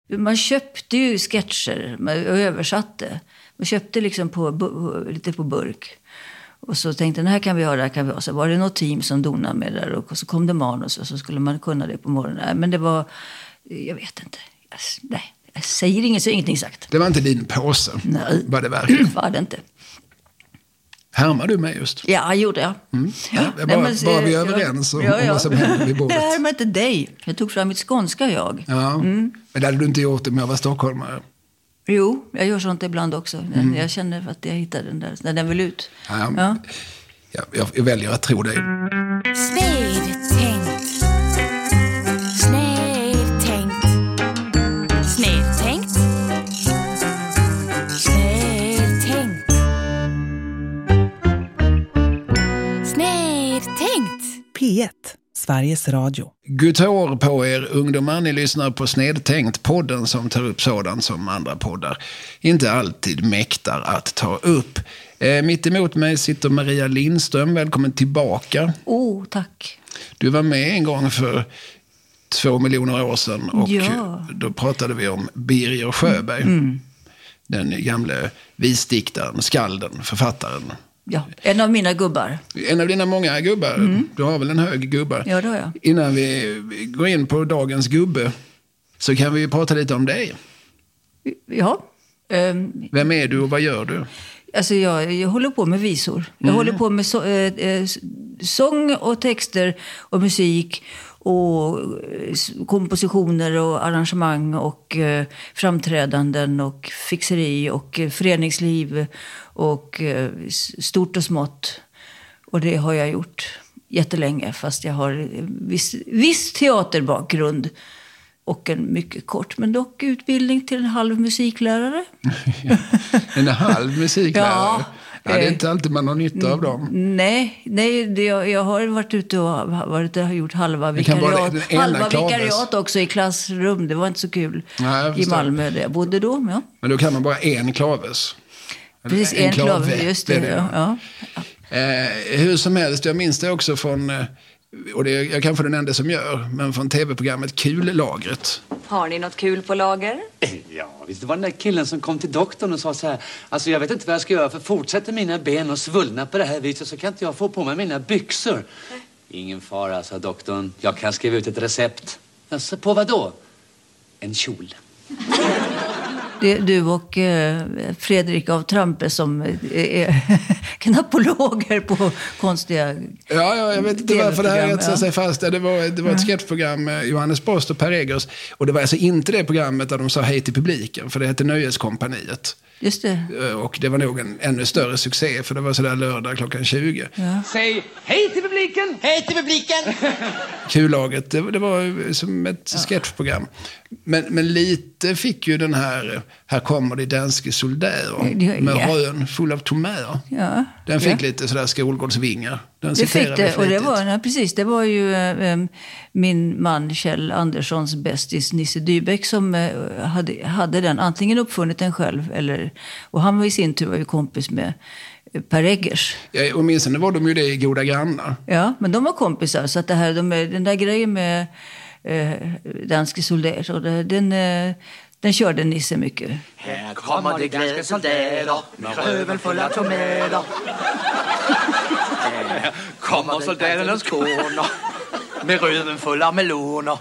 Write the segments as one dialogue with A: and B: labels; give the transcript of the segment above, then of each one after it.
A: Man köpte ju sketcher och översatte. Man köpte liksom lite på burk. Och så tänkte jag, det här kan vi ha, det här kan vi ha. Så var det något team som donade med där och så kom det manus och så skulle man kunna det på morgonen. Nej, men det var, jag vet inte. Nej, jag säger ingenting sagt.
B: Det var inte din påse?
A: Nej,
B: var det verkligen?
A: Var det inte.
B: Härmar du mig just?
A: Ja, gjorde jag.
B: Var vi överens om vad som hände vid bordet?
A: Jag härmar inte dig. Jag tog fram mitt skånska jag.
B: Ja, men det hade du inte gjort om jag var stockholmare.
A: Jo, jag gör sånt ibland också. Jag känner att jag hittar den där, när den vill ut.
B: Ja. Jag väljer att tro dig.
C: Snedtänkt. Snedtänkt. Snedtänkt. Snedtänkt. Snedtänkt.
D: P1, Sveriges Radio.
B: Gutår på er ungdomar, ni lyssnar på Snedtänkt, podden som tar upp sådant som andra poddar inte alltid mäktar att ta upp. Mitt emot mig sitter Maria Lindström, välkommen tillbaka.
A: Tack.
B: Du var med en gång för 2 miljoner år sedan och då pratade vi om Birger Sjöberg. Den gamle visdiktaren, skalden, författaren.
A: Ja, en av mina gubbar.
B: En av dina många gubbar. Du har väl en hög gubbar.
A: Ja, det har jag.
B: Innan vi går in på dagens gubbe så kan vi prata lite om dig.
A: Ja.
B: Vem är du och vad gör du?
A: Alltså jag håller på med visor. Jag håller på med sång och texter och musik och kompositioner och arrangemang och framträdanden och fixeri och föreningsliv och stort och smått. Och det har jag gjort jättelänge, fast jag har viss teaterbakgrund och en mycket kort, men dock utbildning till en halv musiklärare.
B: En halv musiklärare?
A: Ja.
B: Det är inte alltid man har nytta av dem.
A: Nej, jag har varit ute och har gjort halva vikariat också i klassrum. Det var inte så kul. I Malmö där jag bodde då. Ja.
B: Men då kan man bara en klaves.
A: Precis, en klave, just det. Ja.
B: Hur som helst, jag minns det också från, och det är jag kanske den enda som gör, men från tv-programmet Kullagret.
E: Har ni något kul på lager?
F: Ja, visst, det var den där killen som kom till doktorn och sa så här: alltså jag vet inte vad jag ska göra, för fortsätter mina ben och svullna på det här viset så kan inte jag få på mig mina byxor. Ingen fara, sa doktorn. Jag kan skriva ut ett recept. Alltså, på vad då? En kjol.
A: Du och Fredrik av Trampe som är knapologer på konstiga...
B: Ja, jag vet inte varför det här etsar sig fast. Det var ett sketchprogram med Johannes Post och Per Eggers. Och det var alltså inte det programmet där de sa hej till publiken, för det hette Nöjeskompaniet.
A: Just det.
B: Och det var nog en ännu större succé, för det var sådär lördag klockan 20.
F: Ja. Säg hej till publiken!
G: Hej till publiken!
B: Kullagret, det var som ett sketchprogram. Men lite fick ju den här kommer det danske soldater med rön full av tomater.
A: Ja.
B: Den fick lite sådär skolgårdsvingar. Den
A: det fick det, och det var ju min man Kjell Anderssons bästis Nisse Dybeck som hade den, antingen uppfunnit den själv och han var i sin tur var ju kompis med Per Eggers.
B: Ja, och minst var de ju det i Goda grannar.
A: Ja, men de var kompisar, så att den där grejen med danske soldater, och den körde Nisse mycket.
G: Här kommer det glädje soldater med röven fulla tomater. Här kommer soldaternas koner med röven fulla meloner.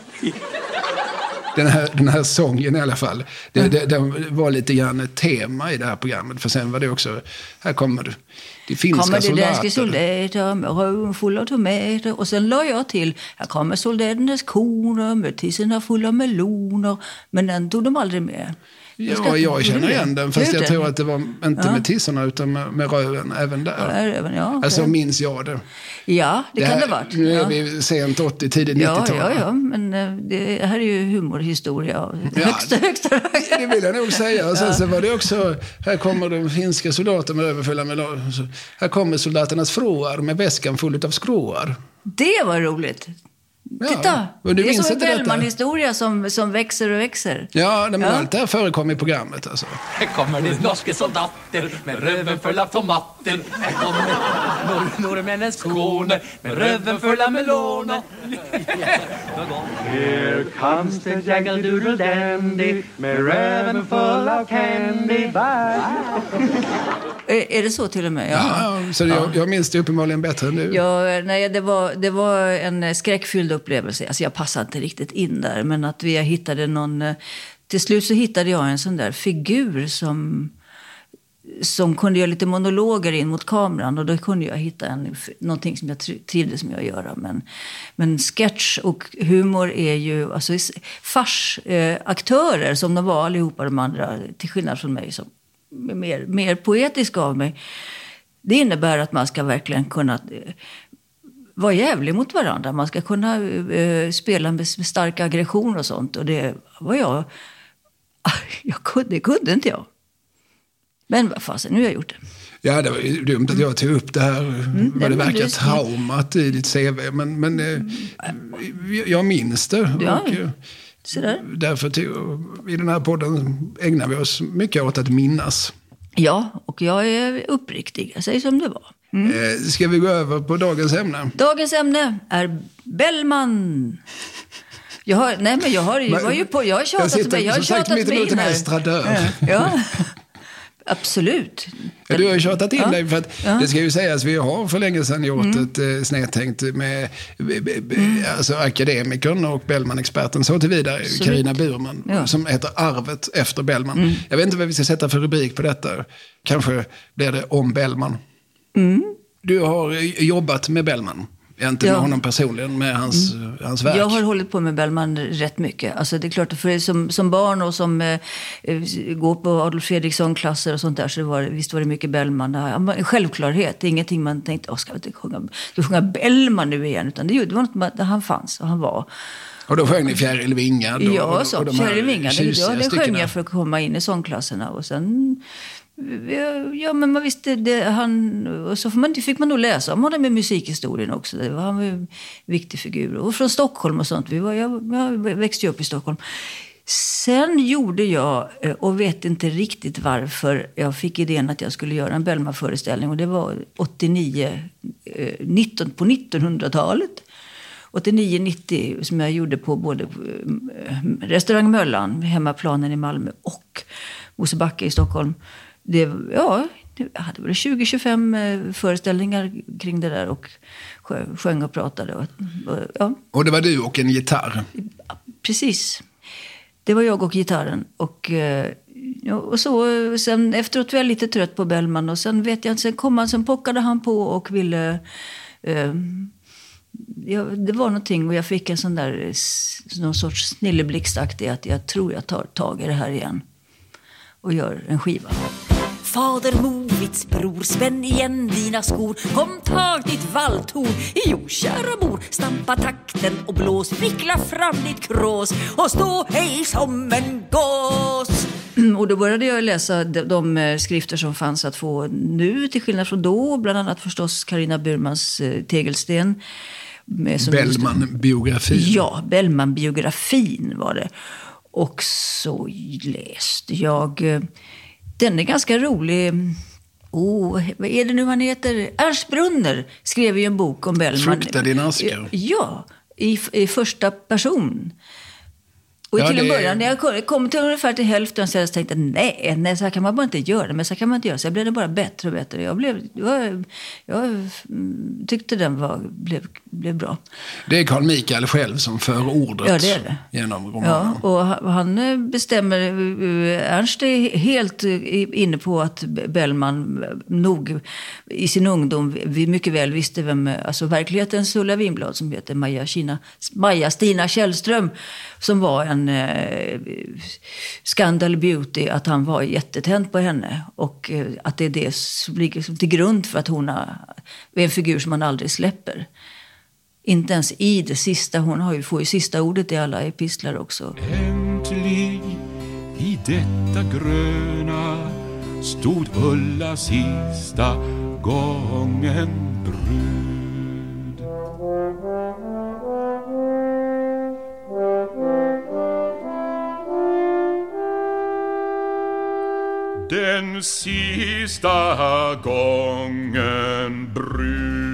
B: Den här sången i alla fall, den var lite grann ett tema i det här programmet. För sen var det också, här kommer det finska soldater.
A: Kommer det danska soldater med röven fulla tomater. Och sen la jag till, här kommer soldaternas koner med tisserna fulla meloner. Men den tog de aldrig med.
B: Ja, jag känner igen den, fast jag tror att det var inte med tisserna utan med röven även där.
A: Ja, okay.
B: Alltså minns jag det.
A: Ja, det kan det ha varit.
B: Nu är vi sent 80, tidigt 90-tal.
A: Ja, men det här är ju humorhistoria. Högsta.
B: Det vill jag nog säga. Och sen så var det också, här kommer de finska soldater med överfulla meloner. Här kommer soldaternas fruar med väskan full av skruar.
A: Det var roligt. Titta,
B: och du
A: det är
B: minns
A: som en
B: inte detta?
A: Bellman-historia som växer och växer.
B: Ja, men allt det här förekom i programmet alltså.
G: Här kommer de norske soldater med röven full av tomater. Här kommer norrmännens koner med röven full av meloner. Here comes the jaggle-doodle dandy med röven full av candy.
A: Är det så till och med?
B: Ja, så jag minns det uppenbarligen bättre än du.
A: Ja, nej, det var en skräckfylld upplevelse. Alltså jag passade inte riktigt in där. Men att vi hittade till slut så hittade jag en sån där figur som kunde göra lite monologer in mot kameran. Och då kunde jag hitta någonting som jag trivdes med att göra. Men sketch och humor är ju alltså farsaktörer som de var allihopa de andra. Till skillnad från mig som mer poetisk av mig. Det innebär att man ska verkligen kunna vara jävlig mot varandra. Man ska kunna spela med stark aggression och sånt. Och det var det kunde inte jag. Men vad fasen, nu har jag gjort det.
B: Ja, det var ju dumt att jag tog upp det här. Vad det verkar traumat i ditt CV. Men jag minns det.
A: Ja.
B: Och, därför i den här podden ägnar vi oss mycket åt att minnas.
A: Ja, och jag är uppriktig. Jag säger som det var.
B: Ska vi gå över på dagens ämne?
A: Dagens ämne är Bellman. Jag har tjatat mig in här.
B: Estradör.
A: Ja, absolut.
B: Ja, du har ju tjatat in dig för att det ska ju sägas, vi har för länge sedan gjort ett snedtänkt med alltså akademikern och Bellman-experten så tillvidare, Carina Burman, som heter Arvet efter Bellman. Jag vet inte vad vi ska sätta för rubrik på detta. Kanske blir det om Bellman. Du har jobbat med Bellman. Inte med honom personligen, med hans verk.
A: Jag har hållit på med Bellman rätt mycket. Alltså det är klart, för som barn och som går på Adolf Fredriksson-klasser och sånt där, så visst var det mycket Bellman. En självklarhet, det är ingenting man tänkte, ska vi sjunga Bellman nu igen? Utan det var något där han fanns och han var.
B: Och då sjöng ni Fjäril Vingad?
A: Ja, Fjäril Vingad. Det sjöng jag för att komma in i sångklasserna. Och sen... Ja, men man visste det, och så fick man nog läsa om honom med musikhistorien också. Han var en viktig figur. Och från Stockholm och sånt. Jag växte upp i Stockholm. Sen gjorde jag, och vet inte riktigt varför, jag fick idén att jag skulle göra en Bellman-föreställning. Och det var 19 på 1900-talet. 89-90 som jag gjorde på både Restaurang Möllan, hemmaplanen i Malmö, och Mosebacke i Stockholm. Det hade väl 20-25 föreställningar kring det där och sjöng och pratade.
B: Och det var du och en gitarr?
A: Precis. Det var jag och gitarren. Och så, sen efteråt var jag lite trött på Bellman. Och sen vet jag inte, sen pockade han på och ville... det var någonting och jag fick en sån där någon sorts snilleblixtaktig att jag tror jag tar tag i det här igen och gör en skiva.
C: Fader Movits bror, spänn igen dina skor. Kom, tag ditt valthorn. Jo, kära mor, stampa takten och blås. Vickla fram ditt krås och stå hej som en gås.
A: Och då började jag läsa de skrifter som fanns att få nu, till skillnad från då. Bland annat förstås Carina Burmans Tegelsten.
B: Bellman-biografin. Ja,
A: Bellman-biografin var det. Och så läste jag... Den är ganska rolig. Vad är det nu han heter? Ernst Brunner skrev ju en bok om Bellman.
B: Frukta din asker.
A: Ja, i första person. Och till en början, när jag kom till ungefär till hälften så jag tänkte nej, så här kan man bara inte göra. Men så här kan man inte göra. Så jag blev det bara bättre och bättre. Jag tyckte den blev bra.
B: Det är Carl Michael själv som för ordet genom romanen.
A: Ja, och han bestämmer, Ernst är helt inne på att Bellman nog i sin ungdom mycket väl visste vem, alltså verklighetens Ulla Winblad som heter Maja-Stina Källström, som var en scandal beauty, att han var jättetänd på henne och att det är det som ligger till grund för att hon är en figur som man aldrig släpper. Inte ens i det sista, får ju sista ordet i alla epistlar också.
H: Äntligen i detta gröna stod Ulla sista gången brud. den sista gången brud.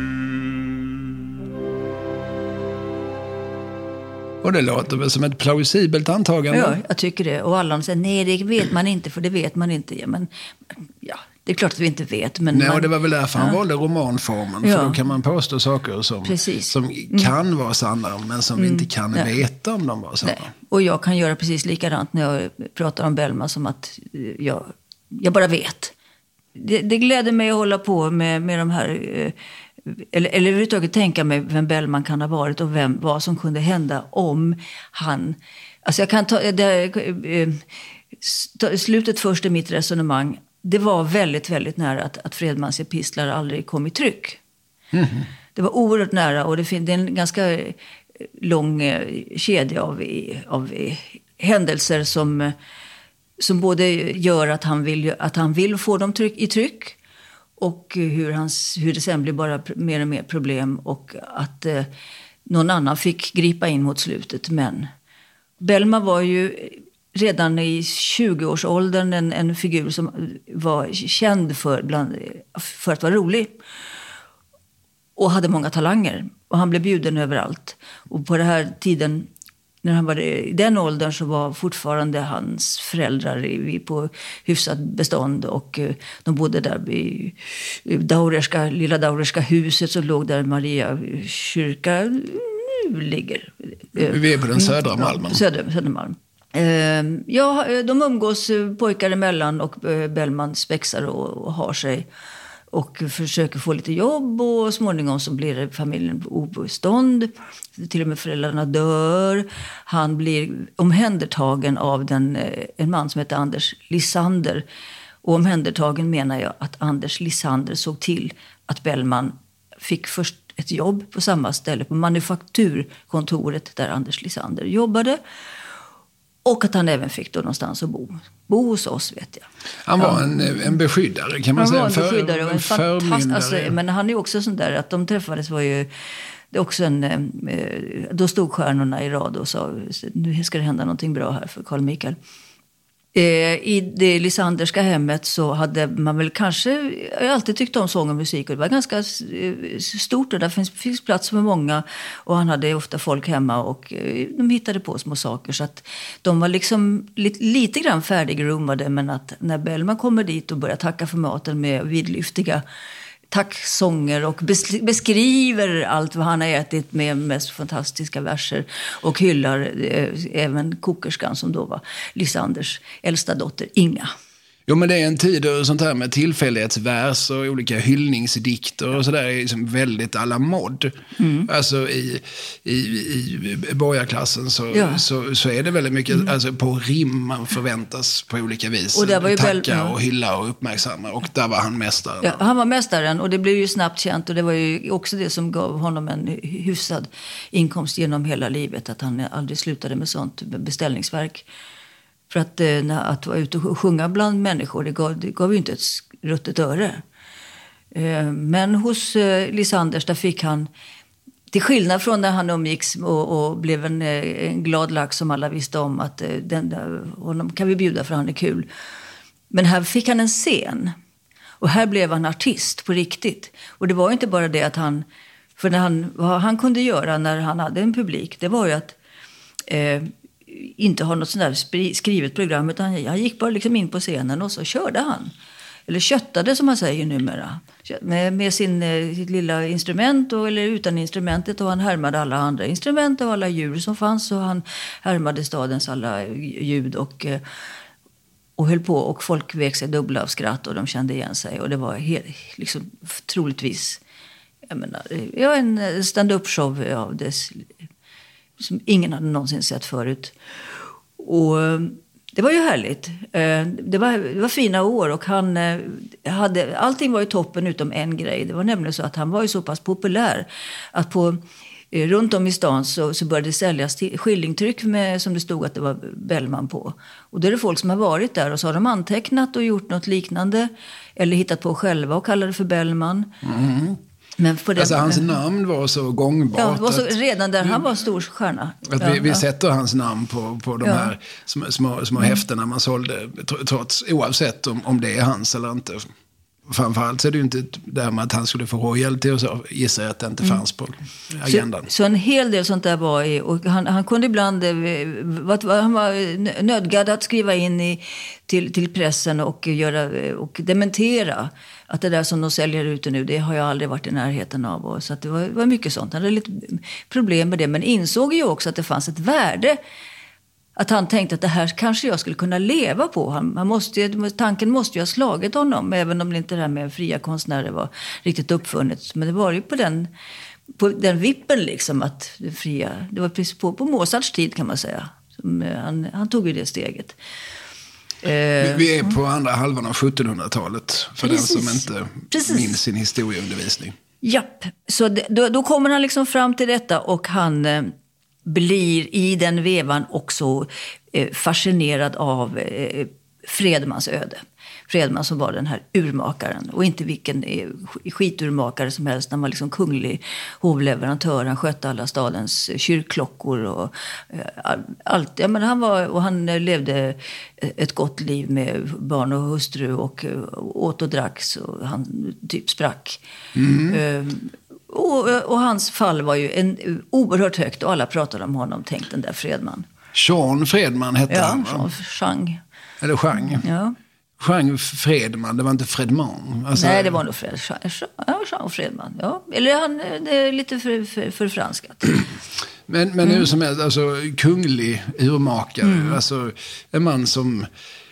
B: Och det låter väl som ett plausibelt antagande?
A: Ja, jag tycker det. Och alla säger, nej det vet man inte, för det vet man inte. Ja, men ja, det är klart att vi inte vet. Men
B: nej, och det var väl därför han valde romanformen. För då kan man påstå saker som kan vara sanna, men som vi inte kan veta om de var sanna. Nej.
A: Och jag kan göra precis likadant när jag pratar om Bellman, som att jag bara vet. Det gläder mig att hålla på med de här... Eller överhuvudtaget tänka mig vem Bellman kan ha varit och vad som kunde hända om han... Alltså jag kan ta... slutet först i mitt resonemang. Det var väldigt, väldigt nära att Fredmans epistlar aldrig kom i tryck. Mm. Det var oerhört nära, och det är en ganska lång kedja av händelser som både gör att han vill få dem i tryck, och hur det sen blir bara mer och mer problem, och att någon annan fick gripa in mot slutet. Men Bellman var ju redan i 20-årsåldern en figur som var känd för att vara rolig. Och hade många talanger. Och han blev bjuden överallt. Och på den här tiden, när han var i den åldern, så var fortfarande hans föräldrar på hyfsat bestånd. Och de bodde där i lilla Daurerska huset som låg där Maria kyrka nu ligger.
B: Vi är på den södra Malmen.
A: Södermalm. De umgås pojkar emellan, och Bellman spexar och har sig och försöker få lite jobb, och småningom så blir familjen obestånd. Till och med föräldrarna dör. Han blir omhändertagen av en man som heter Anders Lisander. Och omhändertagen menar jag att Anders Lisander såg till att Bellman fick först ett jobb på samma ställe, på manufakturkontoret där Anders Lisander jobbade. Och att han även fick då någonstans att bo hos oss, vet jag.
B: Han var en beskyddare, kan man säga.
A: Han var en beskyddare och en fantastisk... Alltså, men han är också sån där, att de träffades var ju... Det är också då stod stjärnorna i rad och sa, nu ska det hända någonting bra här för Carl Michael. I det Lisanderska hemmet så hade man väl kanske... Jag har alltid tyckt om sång och musik, och det var ganska stort, och där finns plats för många, och han hade ofta folk hemma, och de hittade på små saker, så att de var liksom lite grann färdiggroomade. Men att när Bellman kommer dit och börjar tacka för maten med vidlyftiga tacksånger och beskriver allt vad han har ätit med mest fantastiska verser, och hyllar även kokerskan som då var Lisanders äldsta dotter Inga.
B: Jo, men det är en tid och sånt här med tillfällighetsvers och olika hyllningsdikter och sådär är liksom väldigt alla mod. Mm. Alltså i borgarklassen så är det väldigt mycket alltså på rim man förväntas på olika vis. Och där var ju tacka och hylla och uppmärksamma, och där var han mästaren.
A: Ja, han var mästaren, och det blev ju snabbt känt, och det var ju också det som gav honom en hyfsad inkomst genom hela livet, att han aldrig slutade med sånt beställningsverk. För att vara ute och sjunga bland människor, det gav ju inte ett ruttet öre. Men hos Lisanders, där fick han, till skillnad från när han umgicks och blev en glad lax som alla visste om, att honom kan vi bjuda för han är kul. Men här fick han en scen. Och här blev han artist på riktigt. Och det var ju inte bara det att vad han kunde göra när han hade en publik, det var ju att... inte ha något sånt där skrivet program, utan han gick bara liksom in på scenen och så körde han. Eller köttade, som man säger numera. Med sitt lilla instrument eller utan instrumentet, och han härmade alla andra instrument och alla djur som fanns, och han härmade stadens alla ljud och höll på, och folk vek sig dubbla av skratt, och de kände igen sig, och det var liksom troligtvis en stand-up show av dess som ingen hade någonsin sett förut. Och det var ju härligt. Det var fina år, och allting var ju toppen utom en grej. Det var nämligen så att han var ju så pass populär att runt om i stan så började det säljas skillingtryck med, som det stod att det var Bellman på. Och då är det folk som har varit där, och så har de antecknat och gjort något liknande, eller hittat på själva och kallar det för Bellman. Mm. Men för
B: alltså hans namn var så gångbart.
A: Ja, det var så, redan där han var stor stjärna.
B: Att vi sätter hans namn på de här små häftena man sålde, oavsett om det är hans eller inte. Framförallt så är det ju inte där med att han skulle få royalty och så gissar jag att det inte fanns på agendan.
A: Så en hel del sånt där var i, och han kunde ibland, han var nödgad att skriva in till pressen och dementera att det där som de säljer ut nu, det har jag aldrig varit i närheten av. Och så att det var mycket sånt. Han hade lite problem med det, men insåg ju också att det fanns ett värde. Att han tänkte att det här kanske jag skulle kunna leva på. Tanken måste ju ha slagit honom, även om inte det här med fria konstnärer var riktigt uppfunnet. Men det var ju på den vippen liksom, att det fria, det var precis på Mozarts tid kan man säga. Han tog ju det steget.
B: Vi är på andra halvan av 1700-talet, för den som inte minns sin historieundervisning.
A: Japp, så då kommer han liksom fram till detta och han blir i den vevan också fascinerad av Fredmans öde. Fredman som var den här urmakaren, och inte vilken skiturmakare som helst. Han var liksom kunglig hovleverantör, han skötte alla stadens kyrkklockor och allt. Ja, men han levde ett gott liv med barn och hustru och åt och drack så han typ sprack. Och hans fall var ju oerhört högt och alla pratade om honom, tänk den där Fredman.
B: Jean Fredman hette han, va?
A: Jean.
B: Eller Jean.
A: Ja.
B: Jean Fredman, det var inte Fredman. Alltså... Nej,
A: det var nog Jean Fredman. Ja. Eller det är lite förfranskat.
B: Men nu som är alltså kunglig urmakare, alltså en man som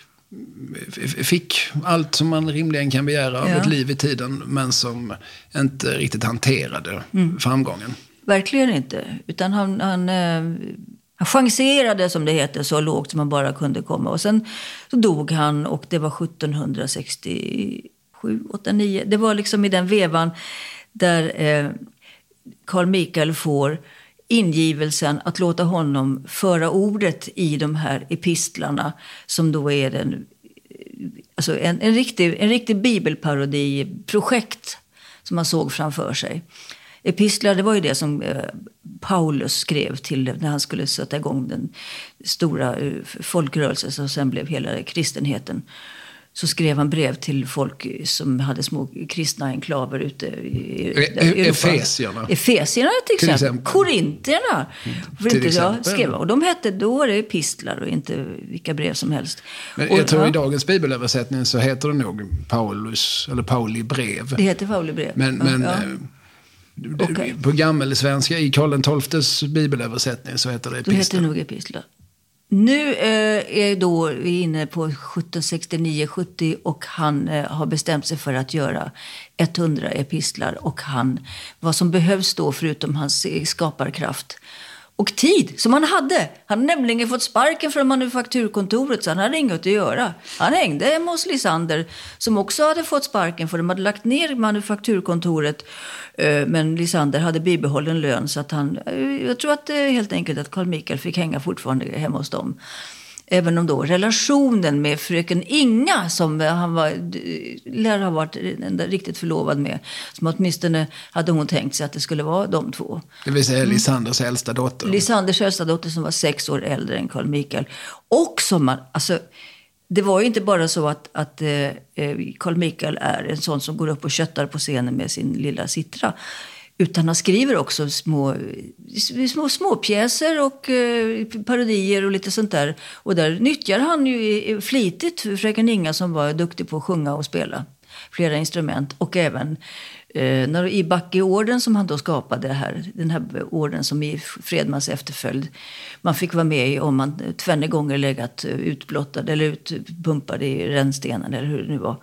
B: fick allt som man rimligen kan begära av ett liv i tiden, men som inte riktigt hanterade framgången. Verkligen inte, utan han chanserade, som det heter, så lågt som man bara kunde komma. Och sen så dog han, och det var 1767, 89. Det var liksom i den vevan där Carl Michael får ingivelsen att låta honom föra ordet i de här epistlarna, som då är alltså en riktig bibelparodi-projekt som man såg framför sig. Epistlar, det var ju det som Paulus skrev till när han skulle sätta igång den stora folkrörelsen som sen blev hela kristenheten. Så skrev han brev till folk som hade små kristna enklaver ute i Efesierna.
A: Efesierna till exempel. Korintierna. Och de hette då det epistlar och inte vilka brev som helst.
B: Men jag tror i dagens bibelöversättning så heter det nog Paulus eller Pauli brev.
A: Det heter Pauli brev.
B: Men på gammelsvenska i Karl XII:s bibelöversättning så heter det epistlar.
A: Då heter det nog epistlar. Nu är då vi inne på 1769-70 och han har bestämt sig för att göra 100 epistlar. Och vad som behövs då, förutom hans skaparkraft och tid som han hade. Han hade nämligen fått sparken från manufakturkontoret, så han hade inget att göra. Han hängde hemma hos Lysander, som också hade fått sparken, för de hade lagt ner manufakturkontoret. Men Lysander hade bibehållen lön, så att jag tror att helt enkelt att Carl Michael fick hänga fortfarande hemma hos dem. Även om då relationen med fröken Inga, som han lär ha varit riktigt förlovad med, som åtminstone hade hon tänkt sig att det skulle vara de två. Det vill säga
B: Lysanders äldsta dotter.
A: Lysanders äldsta dotter, som var 6 år äldre än Carl Michael. Och som det var ju inte bara så att Carl Michael är en sån som går upp och köttar på scenen med sin lilla citra. Utan han skriver också små pjäser och parodier och lite sånt där. Och där nyttjar han ju flitigt fröken Inga, som var duktig på att sjunga och spela flera instrument. Och även i Backeorden, som han då skapade den här orden som i Fredmans efterföljd. Man fick vara med om man 2 gånger legat utblottad eller utpumpad i rännstenen eller hur det nu var.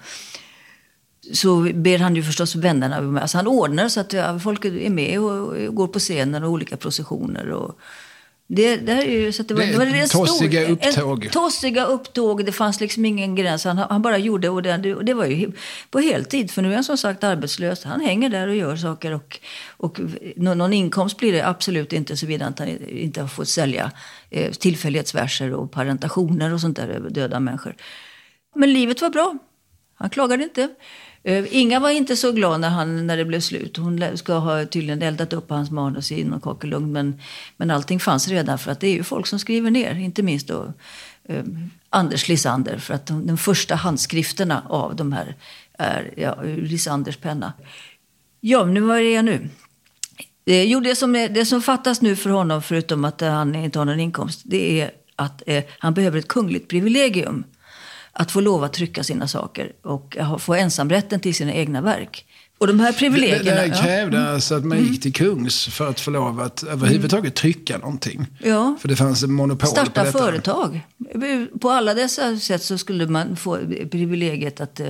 A: Så ber han ju förstås vännerna. Alltså han ordnar så att folk är med och går på scenen och olika processioner. Och det är ju så att det var
B: tossiga upptåg.
A: Tossiga upptåg. Det fanns liksom ingen gräns. Han bara gjorde, och det var ju på heltid. För nu är han som sagt arbetslös. Han hänger där och gör saker. Och någon inkomst blir det absolut inte, såvida han inte har fått sälja tillfällighetsverser och parentationer och sånt där över döda människor. Men livet var bra. Han klagade inte. Inga var inte så glad när det blev slut. Hon ska ha tydligen eldat upp hans manus i någon kakelugn. Men allting fanns redan, för att det är ju folk som skriver ner. Inte minst då Anders Lisander. För att de första handskrifterna av de här är Lisanders penna. Ja, nu var det nu. Jo, det som fattas nu för honom, förutom att han inte har någon inkomst, det är att han behöver ett kungligt privilegium. Att få lov att trycka sina saker och få ensamrätten till sina egna verk. Och de här privilegierna...
B: Det krävde alltså att man gick till kungs för att få lov att överhuvudtaget trycka någonting.
A: Ja.
B: För det fanns en monopol på detta.
A: Starta företag. På alla dessa sätt så skulle man få privilegiet att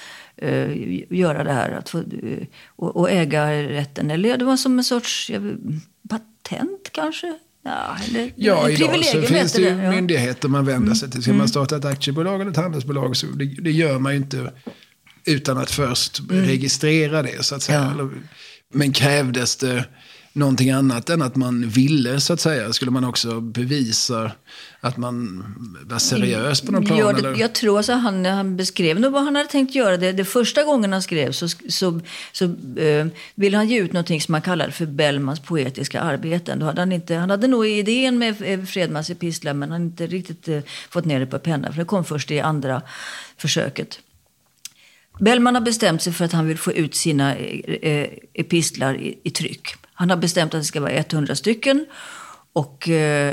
A: göra det här. Att få, och äga rätten. Eller det var som en sorts patent kanske.
B: Ja, idag så finns det ju myndigheter man vänder sig till. Ska man starta ett aktiebolag eller ett handelsbolag, så det gör man ju inte utan att först registrera det, så att säga. Ja. Men krävdes det någonting annat än att man ville, så att säga? Skulle man också bevisa att man var seriös på någon plan?
A: Ja,
B: eller?
A: Jag tror att han beskrev nog vad han hade tänkt göra. Det första gången han skrev så ville han ge ut någonting som man kallade för Bellmans poetiska arbeten. Då hade han hade nog idén med Fredmans epistlar, men han hade inte riktigt fått ner det på penna. För det kom först i andra försöket. Bellman har bestämt sig för att han vill få ut sina epistlar i tryck. Han har bestämt att det ska vara 100 stycken. Och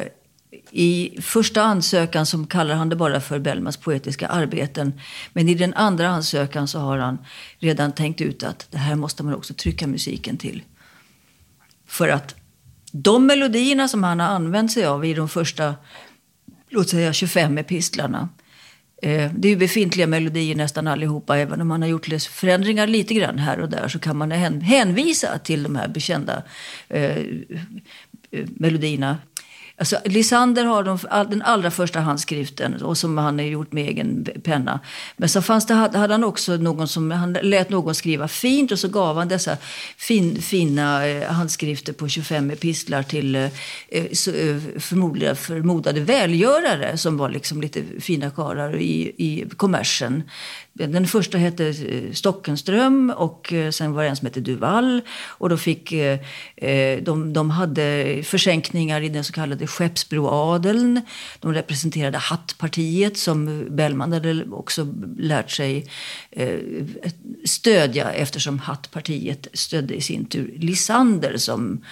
A: i första ansökan som kallar han det bara för Bellmans poetiska arbeten. Men i den andra ansökan så har han redan tänkt ut att det här måste man också trycka musiken till. För att de melodierna som han har använt sig av i de första, låt säga 25 epistlarna. Det är ju befintliga melodier nästan allihopa. Även om man har gjort förändringar lite grann här och där, så kan man hänvisa till de här bekända melodierna. Alltså, Lisander har den allra första handskriften, och som han har gjort med egen penna. Men så hade han också han lät någon skriva fint, och så gav han dessa fina handskrifter på 25 epistlar till förmodade välgörare som var liksom lite fina karlar i kommersen. Den första hette Stockenström, och sen var det en som hette Duval, och då fick de hade försänkningar i den så kallade Skeppsbroadeln. De representerade Hattpartiet, som Bellman hade också lärt sig stödja, eftersom Hattpartiet stödde i sin tur Lisander som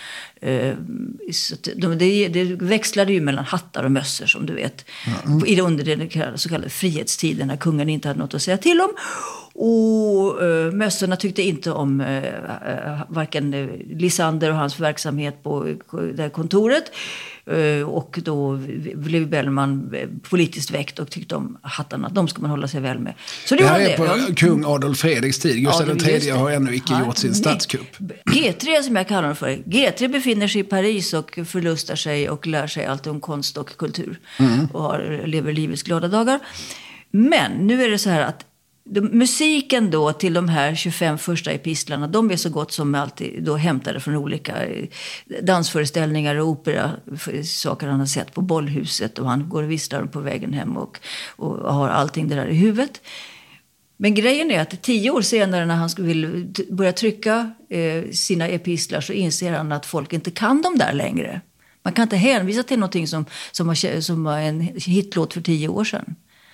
A: det växlade ju mellan hattar och mössor, som du vet. Under den så kallade frihetstiden, när kungen inte hade något att säga till om. Och mössorna tyckte inte om varken Lisander och hans verksamhet på det här kontoret. Och då blev Bellman politiskt väckt och tyckte om hattarna. De ska man hålla sig väl med. Så det här
B: är på kung Adolf Fredriks tid. Gustav III har ännu inte gjort sin statskupp.
A: G3 som jag kallar honom för. G3 befinner sig i Paris och förlustar sig och lär sig allt om konst och kultur. Och lever livets glada dagar. Men nu är det så här att musiken då till de här 25 första epistlarna, de är så gott som alltid då hämtade från olika dansföreställningar och opera, saker han har sett på Bollhuset, och han går och visslar på vägen hem och har allting det där i huvudet. Men grejen är att 10 år senare, när han vill börja trycka sina epistlar, så inser han att folk inte kan dem där längre. Man kan inte hänvisa till någonting som var en hitlåt för 10 år sedan.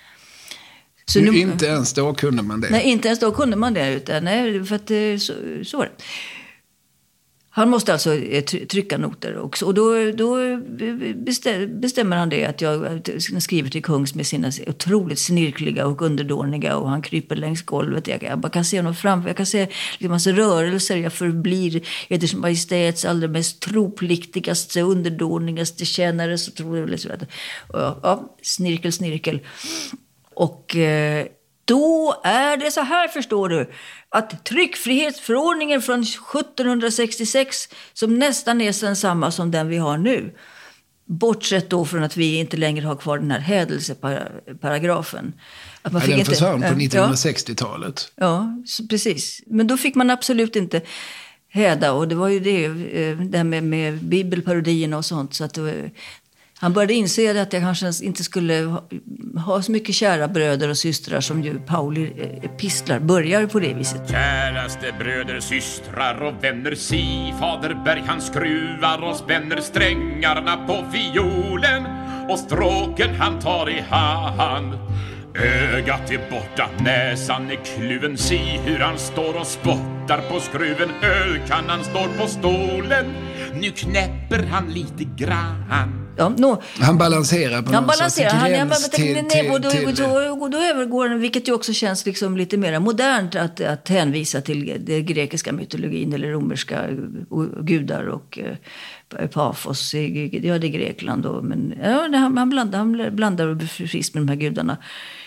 B: Så nu, inte ens då kunde man det.
A: Nej, inte ens då kunde man det. Nej, för att så är det. Han måste alltså trycka noter. Och då bestämmer han det, att jag skriver till kungs med sina otroligt snirkliga och underdåniga, och han kryper längs golvet. Jag bara kan se honom framför. Jag kan se en massa rörelser. Jag förblir Eders Majestäts allra mest tropliktigaste, underdånigaste tjänare. Så tror jag så. Ja, snirkel. Och då är det så här, förstår du, att tryckfrihetsförordningen från 1766, som nästan är samma som den vi har nu, bortsett då från att vi inte längre har kvar den här hädelseparagrafen. Att man fick
B: den försvann på 1960-talet.
A: Ja, precis. Men då fick man absolut inte häda, och det var ju det här med bibelparodierna och sånt, så att Han började inse att jag kanske inte skulle ha så mycket kära bröder och systrar som ju Pauli epistlar börjar på det viset.
H: Käraste bröder, systrar och vänner, si Faderberg han skruvar och spänner strängarna på fiolen och stråken han tar i hand. Ögat är borta, näsan är kluven, si hur han står och spottar på skruven. Ölkannan står på stolen, nu knäpper han lite grann.
A: Ja,
B: han balanserar på någon sorts gräns
A: då övergår han, vilket ju också känns liksom lite mer modernt att hänvisa till den grekiska mytologin eller romerska gudar och Pafos, det är Grekland då, men ja, han blandar friskt med de här gudarna.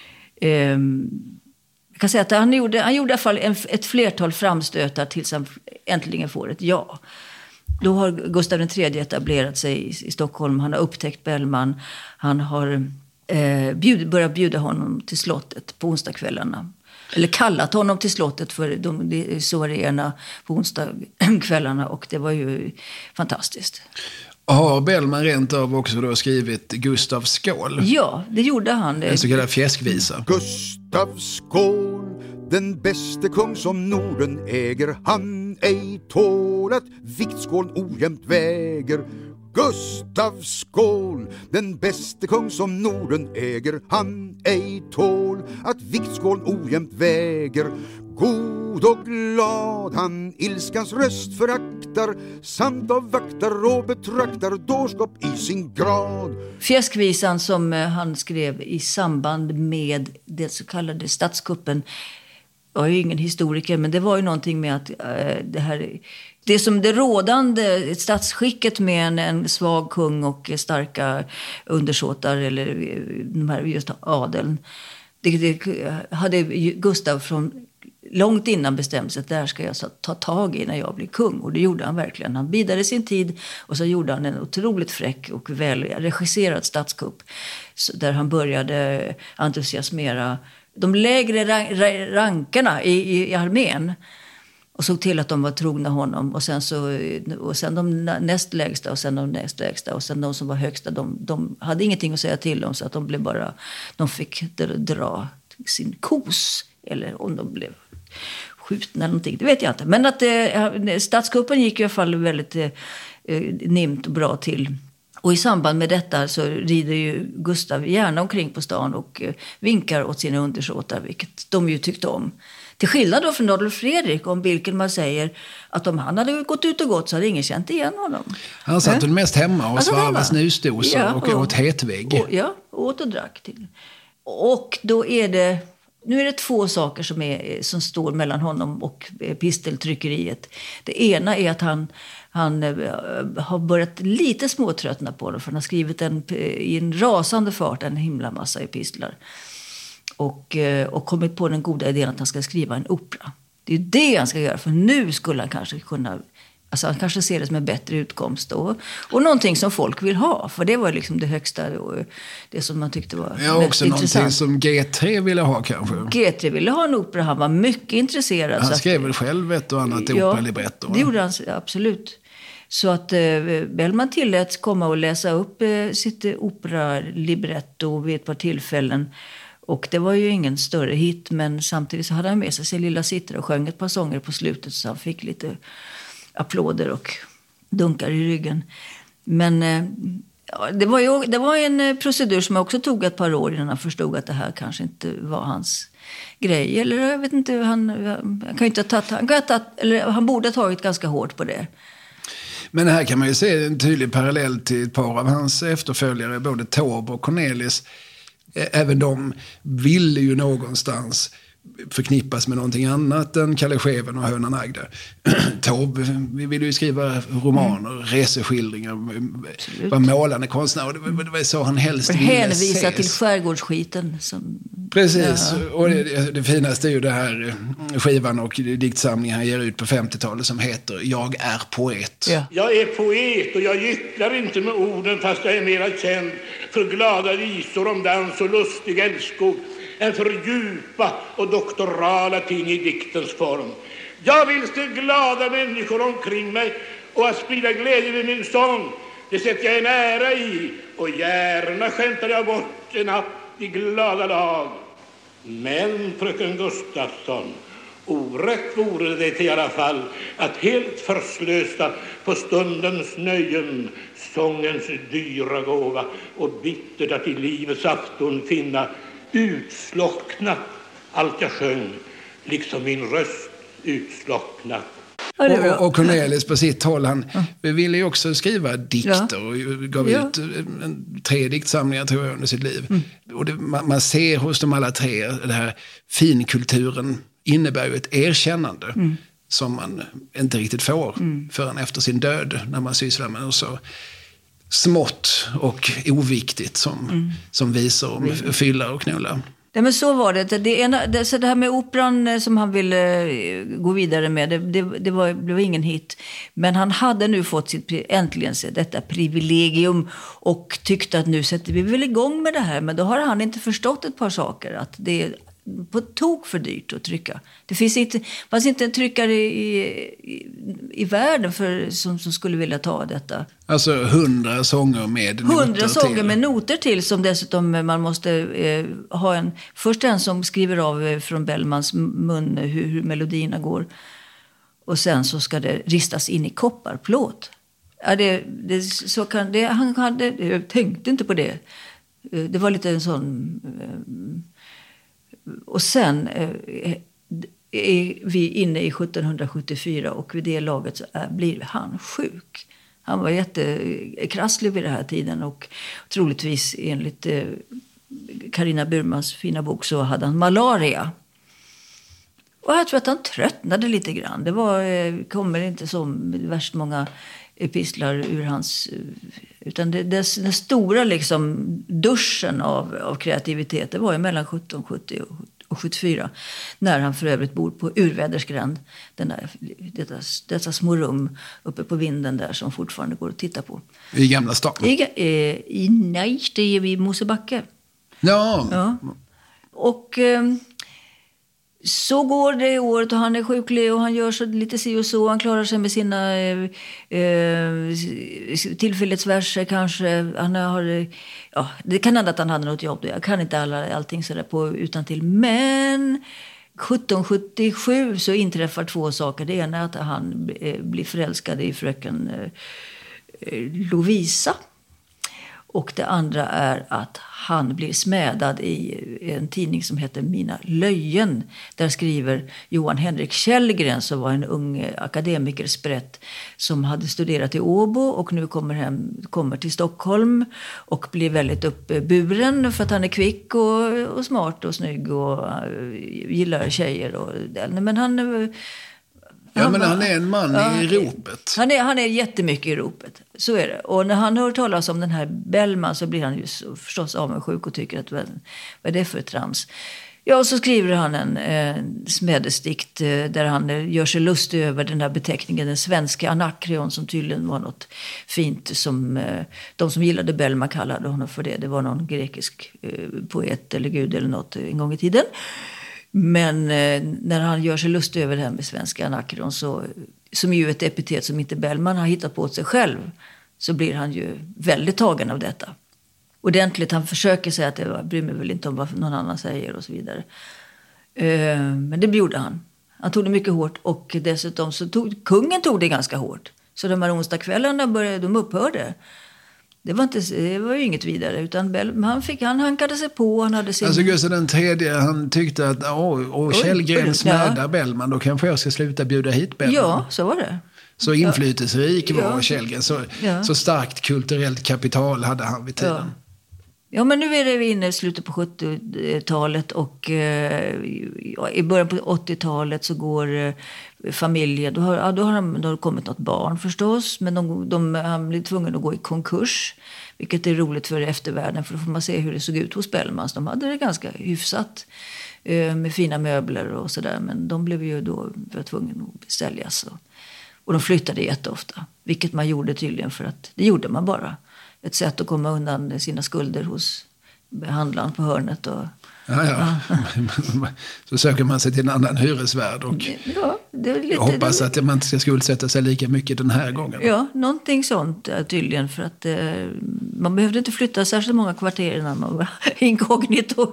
A: Jag kan säga att han gjorde i alla fall ett flertal framstötar tills han äntligen får ett ja. Då har Gustav III etablerat sig i Stockholm. Han har upptäckt Bellman. Han har börjat bjuda honom till slottet på onsdagskvällarna. Eller kallat honom till slottet för de soarierna på onsdagskvällarna. Och det var ju fantastiskt.
B: Har Bellman rent av också då skrivit Gustav Skål?
A: Ja, det gjorde han.
B: En så kallad fjäskvisa.
I: Gustav Skål, den bäste kung som Norden äger, han ej tål att viktskålen ojämnt väger. Gustav Skål, den bäste kung som Norden äger, han ej tål att viktskålen ojämnt väger. God och glad han ilskans röst föraktar, samt avvaktar och betraktar dårskap i sin grad.
A: Fjäskvisan som han skrev i samband med det så kallade statskuppen, jag är ju ingen historiker, men det var ju någonting med att det som det rådande statsskicket med en svag kung och starka undersåtar eller de här just adeln, det hade Gustav från långt innan bestämt sig att där ska jag ta tag i när jag blir kung. Och det gjorde han verkligen. Han bidade sin tid och så gjorde han en otroligt fräck och väl regisserad statskupp där han började entusiasmera de lägre rankarna i armén och såg till att de var trogna honom. Och sen de näst lägsta och sen de näst lägsta och sen de som var högsta, de hade ingenting att säga till om, så att de fick dra sin kos, eller om de blev skjutna eller någonting, det vet jag inte. Men att statskuppen gick i alla fall väldigt nimt och bra till. Och i samband med detta så rider ju Gustav gärna omkring på stan och vinkar åt sina undersåtar, vilket de ju tyckte om. Till skillnad då från Adolf Fredrik, om vilken man säger att om han hade gått ut och gått så hade ingen känt igen honom.
B: Han satt väl mest hemma och svarvade snusdosor och åt hetvägg.
A: Åt och drack till. Och då är det... Nu är det två saker som står mellan honom och episteltryckeriet. Det ena är att han har börjat lite småtröttna på det. För han har skrivit i en rasande fart en himla massa epistlar. Och kommit på den goda idén att han ska skriva en opera. Det är det han ska göra, för nu skulle han kanske kunna... Alltså han kanske ser det som en bättre utkomst och någonting som folk vill ha. För det var liksom det högsta och det som man tyckte var
B: ja, också någonting som G3 ville ha kanske.
A: G3 ville ha en opera, han var mycket intresserad.
B: Han skrev väl själv ett och annat operalibretto.
A: Det gjorde han absolut. Så att Bellman tilläts komma och läsa upp sitt operalibretto vid ett par tillfällen. Och det var ju ingen större hit, men samtidigt så hade han med sig lilla sitter och sjöng ett par sånger på slutet, så han fick lite applåder och dunkar i ryggen. Men det var en procedur som också tog ett par år innan han förstod att det här kanske inte var hans grej. Eller jag vet inte, han borde ha tagit ganska hårt på det.
B: Men här kan man ju se en tydlig parallell till ett par av hans efterföljare, både Taube och Cornelis. Även de ville ju någonstans förknippas med någonting annat än Kalle Scheven och Hönan Agda. Taube ville ju skriva romaner, reseskildringar, var målande konstnär. Det var så han helst ville
A: hänvisa till skärgårdsskiten.
B: Precis, och det finaste är ju det här skivan och diktsamlingen han ger ut på 50-talet som heter Jag är poet.
J: Ja. Jag är poet och jag gycklar inte med orden, fast jag är mera känd för glada visor om dans och lustig älskog än för djupa och doktorala ting i diktens form. Jag vill se glada människor omkring mig och att sprida glädje med min sång. Det sätter jag en ära i, och gärna skämtar jag bort en natt i glada lag. Men fröken Gustafsson, orätt vore det i alla fall att helt förslösa på stundens nöjen sångens dyra gåva, och bittert att i livets afton finna utslocknat allt jag sjöng, liksom min röst utslocknat.
B: Och Cornelis på sitt håll, han ville ju också skriva dikter och gav ut 3 diktsamlingar tror jag under sitt liv. Och man ser hos dem alla 3 det här finkulturen innebär ju ett erkännande som man inte riktigt får förrän efter sin död, när man sysslar med något så smått och oviktigt som visor om fylla och knulla.
A: Ja, men så var det. Så det här med operan som han ville gå vidare med, det blev ingen hit. Men han hade nu fått äntligen detta privilegium och tyckte att nu sätter vi väl igång med det här. Men då har han inte förstått ett par saker. Att det är på tok för dyrt att trycka. Det fanns inte en tryckare i världen som skulle vilja ta detta.
B: Alltså 100 sånger med
A: 100 sånger med noter till, som dessutom man måste ha först en som skriver av från Bellmans mun hur melodierna går. Och sen så ska det ristas in i kopparplåt. Ja, jag tänkte inte på det. Det var lite en sån... Och sen är vi inne i 1774 och vid det laget så blir han sjuk. Han var jättekrasslig vid den här tiden och troligtvis enligt Carina Burmans fina bok så hade han malaria. Och jag tror att han tröttnade lite grann. Det kommer inte så värst många epistlar ur hans... Utan den stora liksom duschen av kreativitet, det var ju mellan 1770 och 74. När han för övrigt bor på Urvädersgränd. Dessa små rum uppe på vinden där som fortfarande går att titta på.
B: I Gamla stan?
A: Nej, det är vid Mosebacke.
B: Ja.
A: Och... så går det året och han är sjuklig och han gör så lite si och så. Han klarar sig med sina tillfällesverser kanske. Han har, det kan hända att han hade något jobb. Jag kan inte allting sådär på utantill. Men 1777 så inträffar 2 saker. Det ena är att han blir förälskad i fröken Lovisa. Och det andra är att han blir smädad i en tidning som heter Mina löjen. Där skriver Johan Henrik Källgren, som var en ung akademikersprätt som hade studerat i Åbo och nu kommer till Stockholm och blir väldigt uppburen för att han är kvick och smart och snygg och gillar tjejer. Men han är en man i ropet. Han är jättemycket i ropet. Så är det. Och när han hör talas om den här Bellman så blir han ju förstås avundsjuk och tycker att vad är det för trams. Ja, och så skriver han en smädestikt där han gör sig lustig över den här beteckningen, den svenska Anakreon, som tydligen var något fint som de som gillade Bellman kallade honom för det. Det var någon grekisk poet eller gud eller något en gång i tiden. Men när han gör sig lustig över det här med svenska Anakreon, som är ju ett epitet som inte Bellman har hittat på sig själv, så blir han ju väldigt tagen av detta. Ordentligt, han försöker säga att jag bryr mig väl inte om vad någon annan säger och så vidare. Men det gjorde han. Han tog det mycket hårt och dessutom så kungen tog det ganska hårt. Så de här onsdagskvällarna de upphörde. Det var ju inget vidare, utan han hankade sig på. Han hade sin...
B: Alltså Gustav den tredje, han tyckte att Källgren smädar Bellman, då kanske jag ska sluta bjuda hit Bellman.
A: Ja, så var det.
B: Så inflytelserik var Källgren, så starkt kulturellt kapital hade han vid tiden.
A: Ja, men nu är vi inne i slutet på 70-talet och i början på 80-talet så går familjen, då har det kommit något barn förstås, men han blir tvungen att gå i konkurs, vilket är roligt för eftervärlden, för då får man se hur det såg ut hos Bellmans. De hade det ganska hyfsat med fina möbler och sådär, men de blev ju då tvungna att säljas och de flyttade jätteofta, vilket man gjorde tydligen för att det gjorde man bara. Ett sätt att komma undan sina skulder hos handlaren på hörnet. Och,
B: ja. Så söker man sig till en annan hyresvärd och
A: det är lite,
B: hoppas att man inte ska skuldsätta sig lika mycket den här gången.
A: Ja, någonting sånt tydligen, för att man behövde inte flytta särskilt många kvarter innan man var inkognito.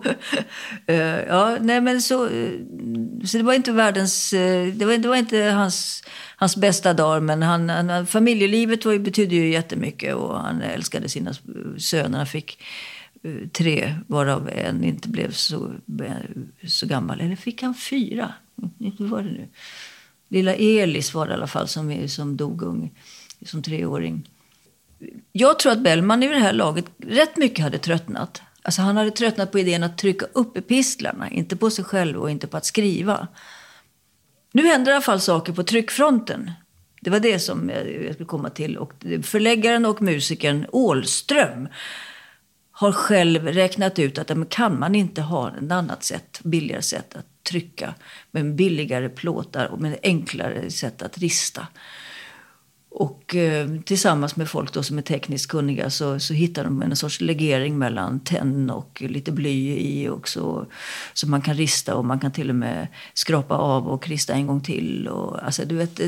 A: Så det var inte det var inte hans bästa dag, men familjelivet betydde ju jättemycket, och han älskade sina söner. Han fick 3, varav en inte blev så gammal. Eller fick han 4? Hur var det nu? Lilla Elis var det i alla fall som dog ung, som 3-åring. Jag tror att Bellman i det här laget rätt mycket hade tröttnat. Alltså han hade tröttnat på idén att trycka upp epistlarna, inte på sig själv och inte på att skriva. Nu händer i alla fall saker på tryckfronten. Det var det som jag skulle komma till. Och förläggaren och musikern Åhlström har själv räknat ut att kan man inte ha ett annat sätt, billigare sätt att trycka med billigare plåtar och med enklare sätt att rista. Och tillsammans med folk då som är tekniskt kunniga så hittar de en sorts legering mellan tenn och lite bly i också, så man kan rista, och man kan till och med skrapa av och rista en gång till. Och, alltså, du vet,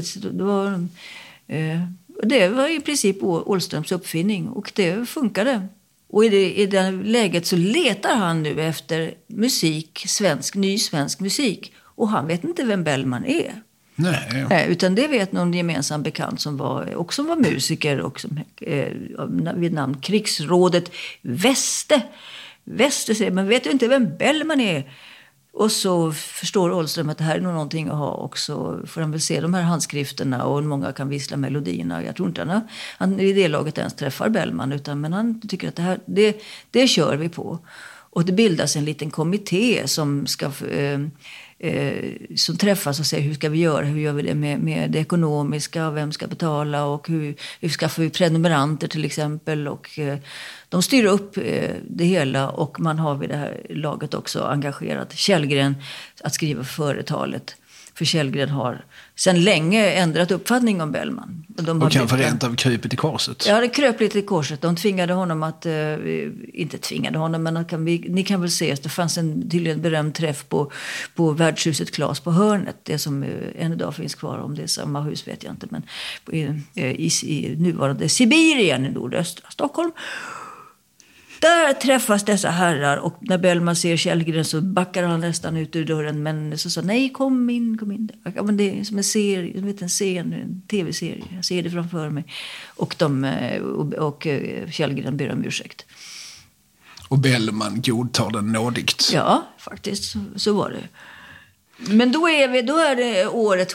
A: det var i princip Åhlströms uppfinning, och det funkade. Och i det läget så letar han nu efter ny svensk musik. Och han vet inte vem Bellman är. Nej, utan det vet någon gemensam bekant som var musiker och som, vid namn Krigsrådet Weste säger, men vet du inte vem Bellman är? Och så förstår Åhlström att det här är någonting att ha, och så får han väl se de här handskrifterna, och många kan vissla melodierna. Jag tror inte han i det laget ens träffar Bellman, men han tycker att det kör vi på. Och det bildas en liten kommitté som ska som träffas och säger hur ska vi göra, hur gör vi det med det ekonomiska, vem ska betala, och hur skaffar vi prenumeranter till exempel, och de styr upp det hela, och man har vid det här laget också engagerat Källgren att skriva företalet. För Källgren har sedan länge ändrat uppfattning om Bellman.
B: Och kanske rent av krypet i korset.
A: Ja, det kröp lite i korset. De tvingade honom att, inte tvingade honom, men ni kan väl se att det fanns tydligen berömd träff på värdshuset Klas på hörnet. Det som än idag finns kvar, om det är samma hus vet jag inte. Men i nuvarande Sibirien i nordöstra Stockholm. Där träffas dessa herrar, och när Bellman ser Källgren så backar han nästan ut ur dörren, men så sa nej, kom in. Ja, men det är som en serie, en tv-serie. Jag ser det framför mig. Och Källgren ber om ursäkt.
B: Och Bellman godtar den nådigt.
A: Ja, faktiskt så var det. Men då är det året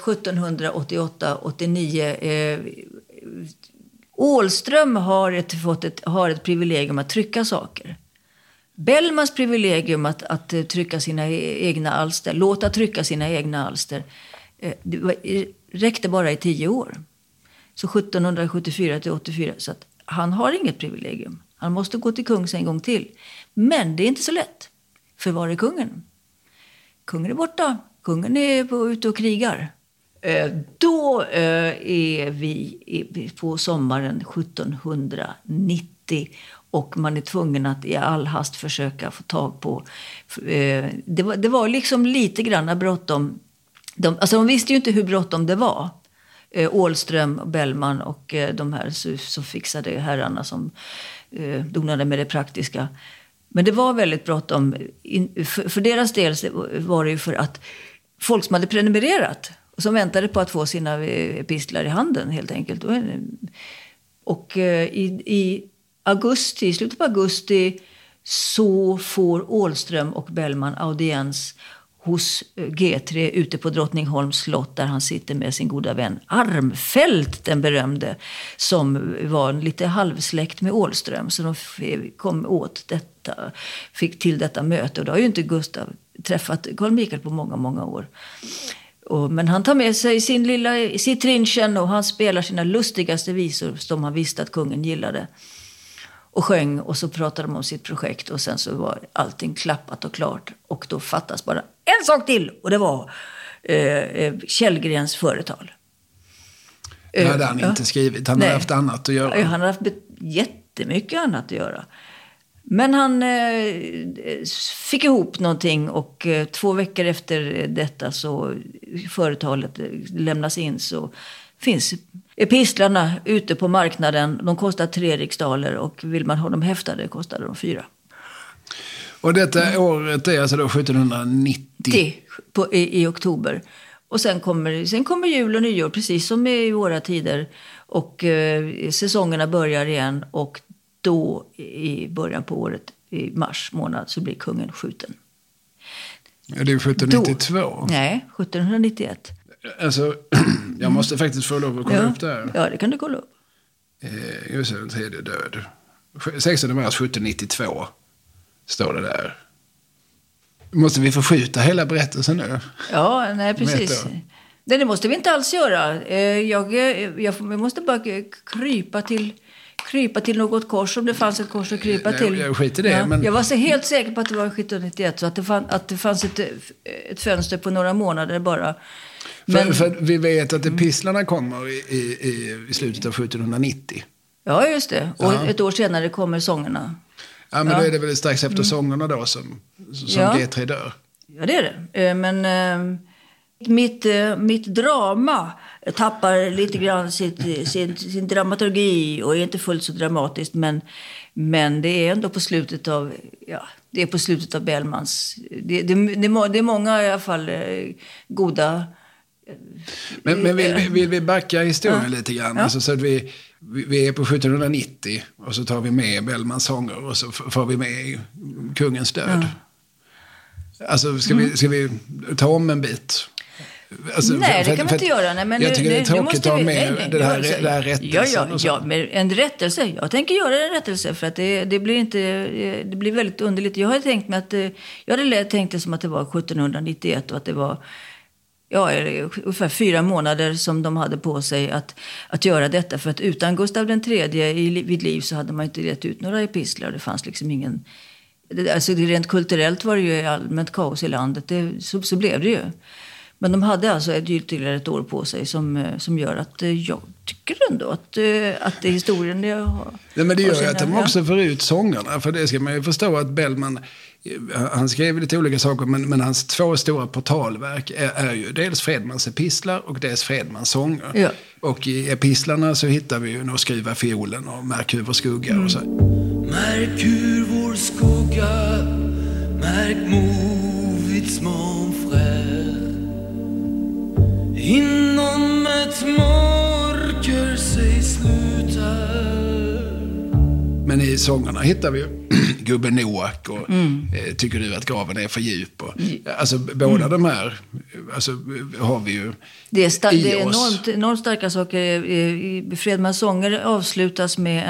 A: 1788-89. Åhlström har ett privilegium att trycka saker. Bellmans privilegium att trycka sina egna alster, låta trycka sina egna alster, räckte bara i 10 år. Så 1774-84, så att han har inget privilegium. Han måste gå till kungs en gång till. Men det är inte så lätt. För var är kungen? Kungen är borta. Kungen är ute och krigar. Då är vi på sommaren 1790, och man är tvungen att i all hast försöka få tag på. Det var liksom lite grann bråttom. De visste ju inte hur bråttom det var. Åhlström, Bellman och de här som fixade herrarna som donade med det praktiska. Men det var väldigt bråttom. För deras del var det ju för att folk som hade prenumererat och som väntade på att få sina epistlar i handen helt enkelt. Och i slutet på augusti så får Åhlström och Bellman audiens hos G3 ute på Drottningholms slott, där han sitter med sin goda vän Armfelt, den berömde, som var lite halvsläkt med Åhlström. Så de fick till detta möte, och då har ju inte Gustav träffat Carl Michael på många, många år. Men han tar med sig sin lilla citrinchen, och han spelar sina lustigaste visor som han visste att kungen gillade. Och sjöng, och så pratade de om sitt projekt, och sen så var allting klappat och klart. Och då fattas bara en sak till, och det var Källgrens företal.
B: Det hade han inte skrivit, han hade haft annat att göra.
A: Han hade haft jättemycket annat att göra. Men han fick ihop någonting och 2 veckor efter detta så företalet lämnas in så finns epistlarna ute på marknaden. De kostar 3 riksdaler och vill man ha dem häftade kostar de 4.
B: Och detta året är alltså då 1790?
A: I oktober. Och sen kommer jul och nyår precis som i våra tider. Och säsongerna börjar igen och då i början på året, i mars månad, så blir kungen skjuten.
B: Ja, det är 1792?
A: Då, nej, 1791.
B: Alltså, jag måste faktiskt få lov att kolla upp det här.
A: Ja, det kan du kolla upp.
B: Just det, tredje död. 16 mars 1792 står det där. Måste vi förskjuta hela berättelsen nu?
A: Ja, nej precis. Det måste vi inte alls göra. Jag måste bara krypa till något kors, om det fanns ett kors att krypa till.
B: Jag skiter det.
A: Ja.
B: Men...
A: Jag var så helt säker på att det var 1791, så att det fanns ett fönster på några månader bara. Men...
B: För vi vet att epistlarna kommer i slutet av 1790.
A: Ja, just det. Och ett år senare kommer sångerna.
B: Ja, men då är det väl strax efter sångerna då som G3 dör.
A: Ja, det är det. Men mitt drama tappar lite grann sin dramaturgi och är inte fullt så dramatiskt. Men det är ändå på slutet av... Ja, det är på slutet av Bellmans... Det är många i alla fall goda...
B: Men vill vi backa historien lite grann? Ja. Alltså, så att vi är på 1790 och så tar vi med Bellmans sånger och så får vi med kungens död. Ja. Alltså, ska vi ta om en bit? Alltså,
A: nej, det kan vi inte göra. Nej, men
B: jag tycker det är tråkigt att ha med det här rättelsen.
A: Ja, men en rättelse. Jag tänker göra en rättelse för att det blir väldigt underligt. Jag hade tänkt det som att det var 1791 och att det var ungefär 4 månader som de hade på sig att göra detta. För att utan Gustav III vid liv så hade man inte gett ut några epistlar. Det fanns liksom ingen... Alltså rent kulturellt var det ju allmänt kaos i landet. Så blev det ju. Men de hade alltså ytterligare ett år på sig som gör att jag tycker ändå att historien...
B: Nej, men det gör ju att de också får ut sångerna. För det ska man ju förstå att Bellman... Han skrev lite olika saker, men hans 2 stora portalverk är ju dels Fredmans epistlar och dels Fredmans sånger. Ja. Och i epistlarna så hittar vi ju Nå skriva fiolen och Märk hur vår skugga och så.
K: Märk hur vår skugga, märk movits månfrä. Inom ett mörker sig slutar.
B: Men i sångerna hittar vi ju Gubben Noak och Tycker du att graven är för djup? Och, alltså båda de här alltså, har vi ju
A: det är enormt starka saker. Fredmans sånger avslutas med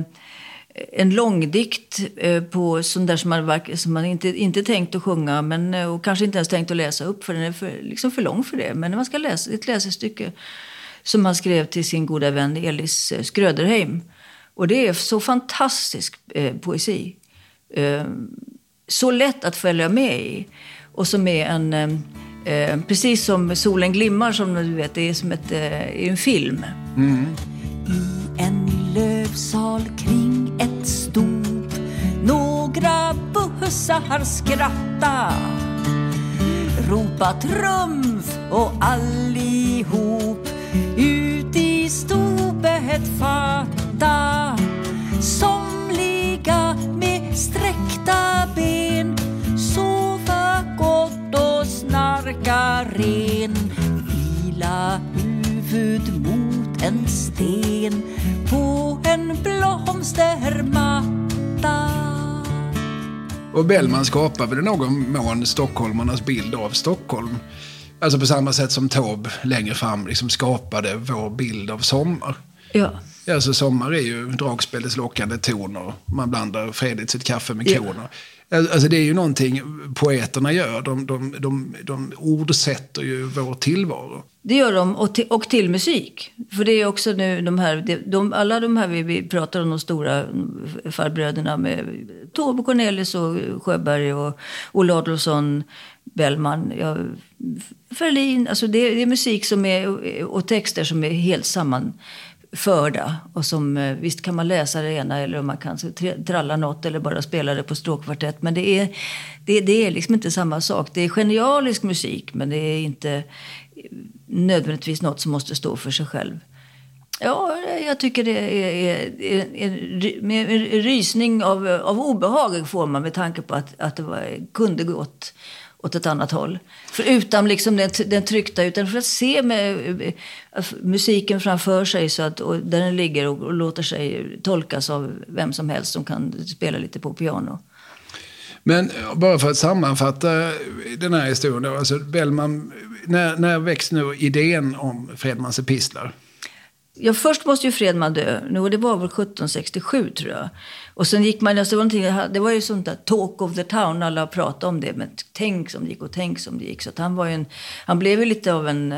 A: en långdikt på sån där som man inte tänkt att sjunga och kanske inte ens tänkt att läsa upp för den är för lång för det. Men när man ska läsa ett läsestycke som han skrev till sin goda vän Elis Skröderheim. Och det är så fantastisk poesi. Så lätt att följa med i. Och som är precis som Solen glimmar som du vet, det är som en film.
C: I en lövsal kring ett stop några bussar skratta, ropa trumf och allihop ut i stopet fatta. Somliga med sträckta ben sova gott och snarka ren, vila huvud mot en sten på en blomstermatta.
B: Och Bellman skapar väl i någon mån stockholmarnas bild av Stockholm. Alltså på samma sätt som Taube längre fram liksom skapade vår bild av sommar.
A: Ja.
B: Alltså sommar är ju dragspelets lockande toner. Man blandar fredligt sitt kaffe med koner. Alltså det är ju någonting poeterna gör. De ordsätter ju vår tillvaro.
A: Det gör de och till musik. För det är också nu alla de här vi pratar om, de stora farbröderna med Taube, Cornelis och Sjöberg och Olle Adolphson, Bellman, Ferlin. Alltså det är musik som är och texter som är helt förda. Och som, visst kan man läsa det ena eller man kan tralla något eller bara spela det på stråkkvartett. Men det är liksom inte samma sak. Det är genialisk musik, men det är inte nödvändigtvis något som måste stå för sig själv. Ja, jag tycker det är en rysning av obehag får man med tanke på att det kunde gått åt ett annat håll. För utan liksom den tryckta, utan för att se med musiken framför sig så att, och där den ligger och låter sig tolkas av vem som helst som kan spela lite på piano.
B: Men bara för att sammanfatta den här historien då, alltså Bellman, när växte nu idén om Fredmans epistlar?
A: Ja, först måste ju Fredman dö. Nu, det var väl 1767 tror jag. Och sen gick man, alltså, det var ju sånt där talk of the town, alla pratade om det. Men tänk som det gick och tänk som det gick. Så att han blev ju lite av en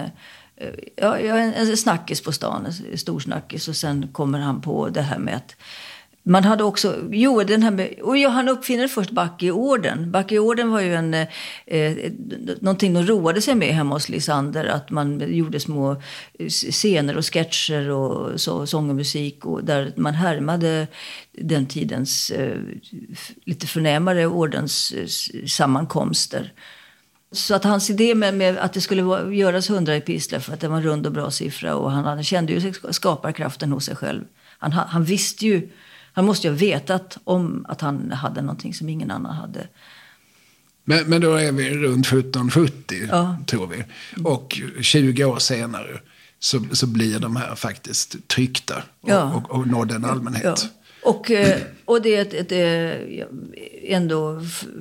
A: snackis på stan, en stor snackis. Och sen kommer han på det här med att man hade också, han uppfinner först Backe-orden. Backe-orden var ju någonting de roade sig med hemma hos Lysander. Att man gjorde små scener och sketcher och sång och musik. Och där man härmade den tidens lite förnämare ordens sammankomster. Så att hans idé med att det skulle göras 100 epistlar för att det var en rund och bra siffra. Och han kände ju skaparkraften hos sig själv. Han visste ju. Han måste ju ha vetat om att han hade någonting som ingen annan hade.
B: Men då är vi runt 1770, tror vi. Och 20 år senare så blir de här faktiskt tryckta och nådde en allmänhet.
A: Ja. Och det är ändå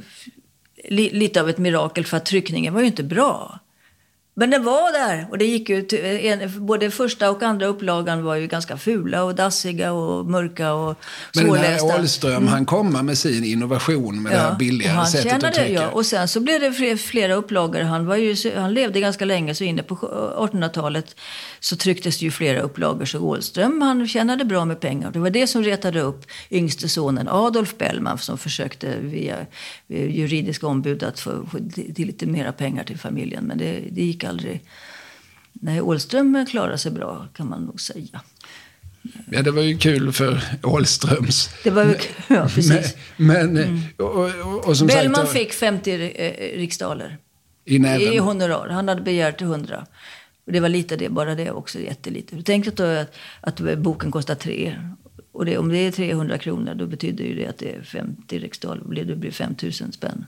A: lite av ett mirakel, för att tryckningen var ju inte bra. Men det var där, och det gick ju både första och andra upplagan var ju ganska fula och dassiga och mörka och svårlästa. Men den här
B: Åhlström, han kommer med sin innovation med det här billigare sättet att trycka.
A: Ja, och sen så blev det flera upplagor. Han levde ganska länge, så inne på 1800-talet så trycktes det ju flera upplagor. Så Åhlström, han tjänade bra med pengar. Det var det som retade upp yngste sonen Adolf Bellman, som försökte via juridiska ombud att få till lite mera pengar till familjen. Men det gick aldrig. Nej, Åhlström klarade sig bra, kan man nog säga.
B: Ja, det var ju kul för Åhlströms.
A: Det var ju ja, precis.
B: Men och som
A: Bellman
B: sagt,
A: fick 50 riksdaler
B: i
A: honorar. Han hade begärt 100. Och det var lite det, bara det också jättelite. Tänk att boken kostar 3. Och om det är 300 kronor, då betyder ju det att det är 50 riksdaler. Det blir 5 000 spänn.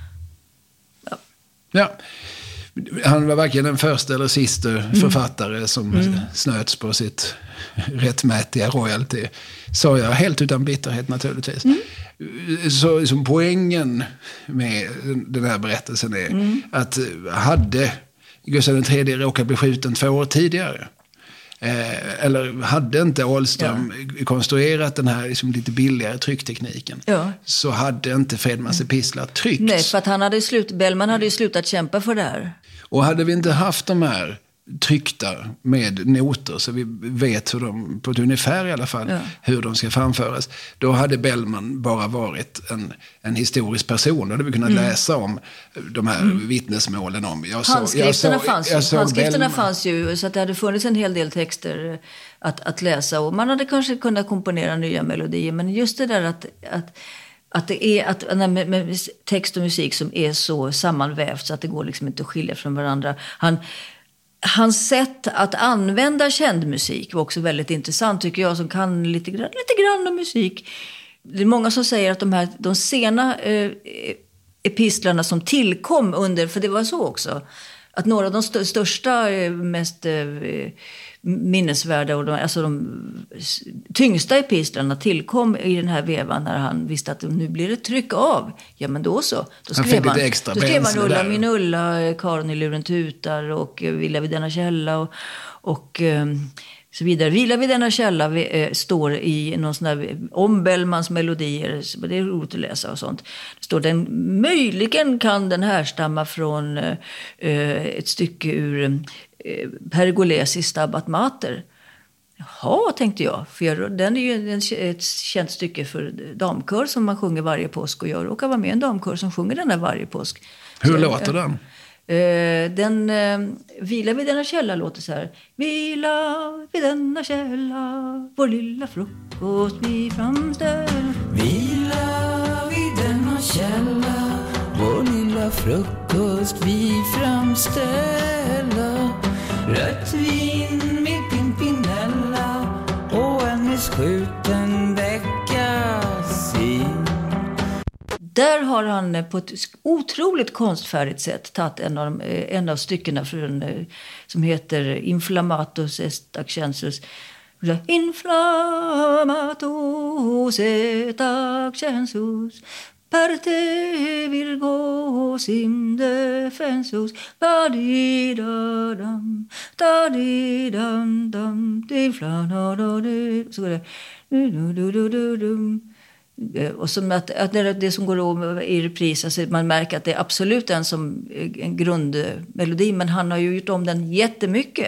B: Ja. Han var varken den första eller sista författare som snöts på sitt rättmätiga royalty. Så jag helt utan bitterhet naturligtvis. Så som poängen med den här berättelsen är att hade Gustav III råkat bli skjuten 2 år tidigare, eller hade inte Åhlström konstruerat den här liksom lite billigare trycktekniken, så hade inte Fredmans epistlar tryckts.
A: Nej, för att Bellman hade ju slutat kämpa för det här.
B: Och hade vi inte haft de här tryckta med noter, så vi vet hur de, på ett ungefär i alla fall, hur de ska framföras, då hade Bellman bara varit en historisk person. Då hade vi kunnat läsa om de här vittnesmålen om.
A: Handskrifterna fanns ju, så att det hade funnits en hel del texter att läsa, och man hade kanske kunnat komponera nya melodier. Men just det där att det är med text och musik som är så sammanvävt så att det går liksom inte att skilja från varandra. Hans sätt att använda känd musik var också väldigt intressant, tycker jag, som kan lite grann om musik. Det är många som säger att de sena epistlarna som tillkom under, för det var så också, att några av de största, mest minnesvärda och de tyngsta epistlarna tillkom i den här vevan när han visste att nu blir det tryck av. Ja, men då så. Då skrev man Ulla min Ulla, Karin i luren tutar och Vila vid denna källa och så vidare. Vila vid denna källa står i någon sån här om Bellmans melodier. Det är roligt att läsa och sånt. Det står möjligen kan den härstamma från ett stycke ur Pergolesi Stabat Mater. Jaha, tänkte jag. För den är ju ett känt stycke för damkör som man sjunger varje påsk. Och jag råkar vara med i en damkör som sjunger den här varje påsk.
B: Hur låter den?
A: Den Vila vid denna källa låter så här. Vila vid denna källa, vår lilla frukost vi framställer.
K: Vila vid denna källa, vår lilla frukost vi framställer. Rött vin med pimpinella och en missskjuten veckasin.
A: Där har han på ett otroligt konstfärdigt sätt tagit en av styckena från, som heter Inflammatus est accensus. Inflammatus est accensus parte virgo sim defensus da-di-da-dam da-di-dam-dam di-fla-da-da-di. Så går det. Du-du-du-du-dum. Och som att det som går i repris, alltså man märker att det är absolut en grundmelodi, men han har ju gjort om den jättemycket.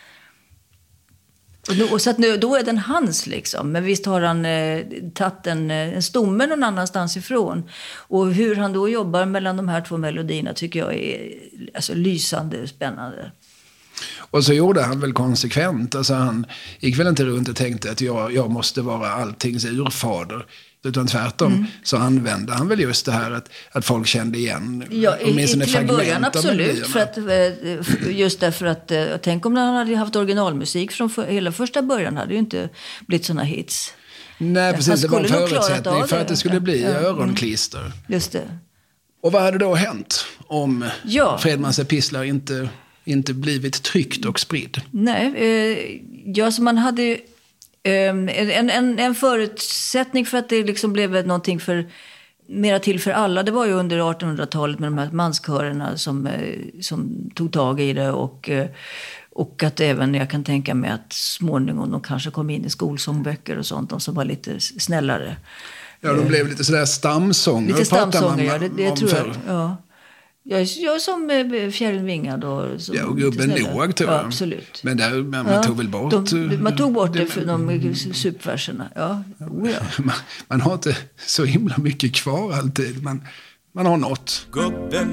A: Och så att nu, då är den hans liksom. Men visst har han tagit en stomme någon annanstans ifrån. Och hur han då jobbar mellan de här två melodierna tycker jag är alltså lysande spännande.
B: Och så gjorde han väl konsekvent. Alltså han gick väl inte runt och tänkte att jag måste vara alltings urfader. Utan tvärtom så använde han väl just det här att folk kände igen.
A: Ja, till början absolut. Just därför att tänk om han hade haft originalmusik från hela första början hade ju inte blivit såna hits.
B: Nej, precis. Det var en förutsättning för att det skulle bli öronklister.
A: Just det.
B: Och vad hade då hänt om Fredmans epistlar inte blivit tryckt och spridd?
A: Nej, så man hade en förutsättning för att det liksom blev någonting mera till för alla. Det var ju under 1800-talet med de här manskörerna som tog tag i det och att även jag kan tänka mig att småningom de kanske kom in i skolsångböcker och sånt, de som var lite snällare.
B: Ja, de blev lite sådär stamsånger.
A: Lite stamsånger, det tror jag. Ja. Jag som Fjäril Vingad och
B: Gubben Noak tror jag.
A: Ja, absolut.
B: Men man tog väl bort...
A: Man tog bort det för de supverserna. Ja.
B: Man har inte så himla mycket kvar alltid. Man har något.
L: Gubben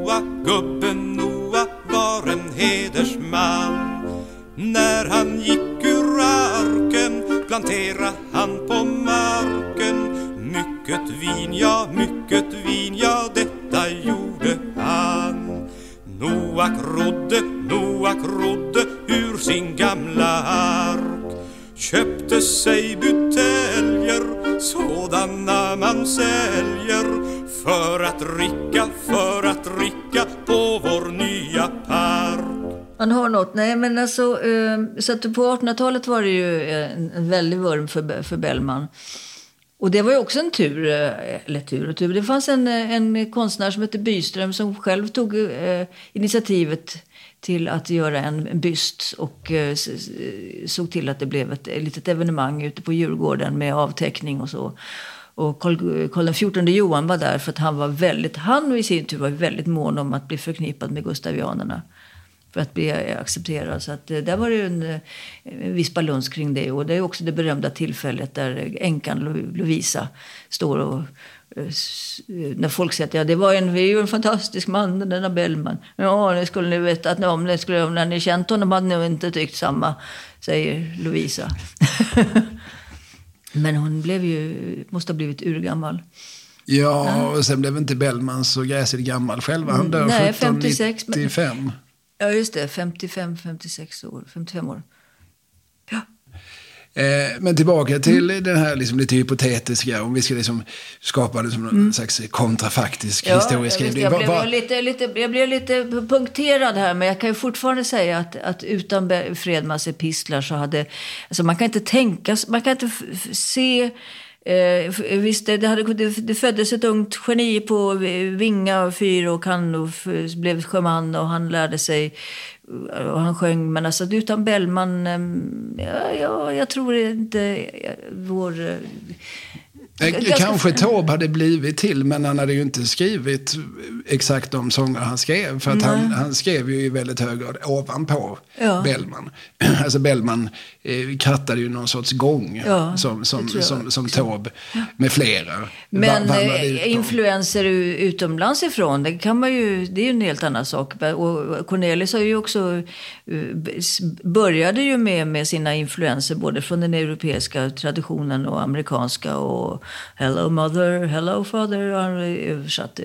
L: Noa var en hedersman. När han gick ur arken plantera han på marken. Mycket vin, ja, detta gjorde han. Noak rodde ur sin gamla ark. Köpte sig buteljer, sådana man säljer. För att dricka på vår nya park.
A: Man har något, nej men alltså, så att på 1800-talet var det ju en väldig vurm för Bellman. Och det var ju också en tur. Det fanns en konstnär som heter Byström som själv tog initiativet till att göra en byst och såg till att det blev ett litet evenemang ute på Djurgården med avteckning och så. Och Karl XIV Johan var där för att han i sin tur var väldigt mån om att bli förknippad med gustavianerna. För att bli accepterad. Så att där var det en viss balans kring det. Och det är också det berömda tillfället där änkan Lovisa står och... När folk säger att det var en fantastisk man, denna Bellman. Ja, det skulle ni veta att när ni känt honom hade ni inte tyckt samma, säger Lovisa. Men hon måste ha blivit urgammal.
B: Ja, och sen blev inte Bellman så gräsigt gammal själv. Han dör 1795.
A: Ja, just det. 55 år. Ja.
B: Men tillbaka till den här liksom lite hypotetiska, om vi ska liksom skapa det som någon slags kontrafaktisk historieskrivning.
A: Jag blev lite punkterad här, men jag kan ju fortfarande säga att utan Fredmans epistlar så hade... Alltså man kan inte se... Visst, det föddes ett ungt geni på Vinga, fyr och kan och blev sjöman och han lärde sig och han sjöng, men alltså utan Bellman jag tror inte
B: Kanske Taube hade blivit till, men han hade ju inte skrivit exakt de sånger han skrev. För att han skrev ju i väldigt hög grad ovanpå Bellman. Alltså Bellman krattade ju någon sorts gång som Taube med flera.
A: Men influenser utomlands ifrån, det kan man ju, det är ju en helt annan sak. Och Cornelis har ju också började ju med sina influenser både från den europeiska traditionen och amerikanska, och Hello Mother, Hello Father har översatt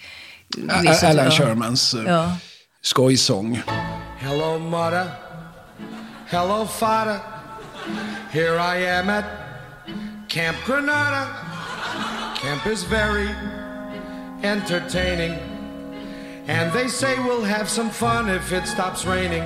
B: Alan Shermans skojsång.
M: Hello Mother, Hello Father, here I am at Camp Granada. Camp is very entertaining, and they say we'll have some fun if it stops raining.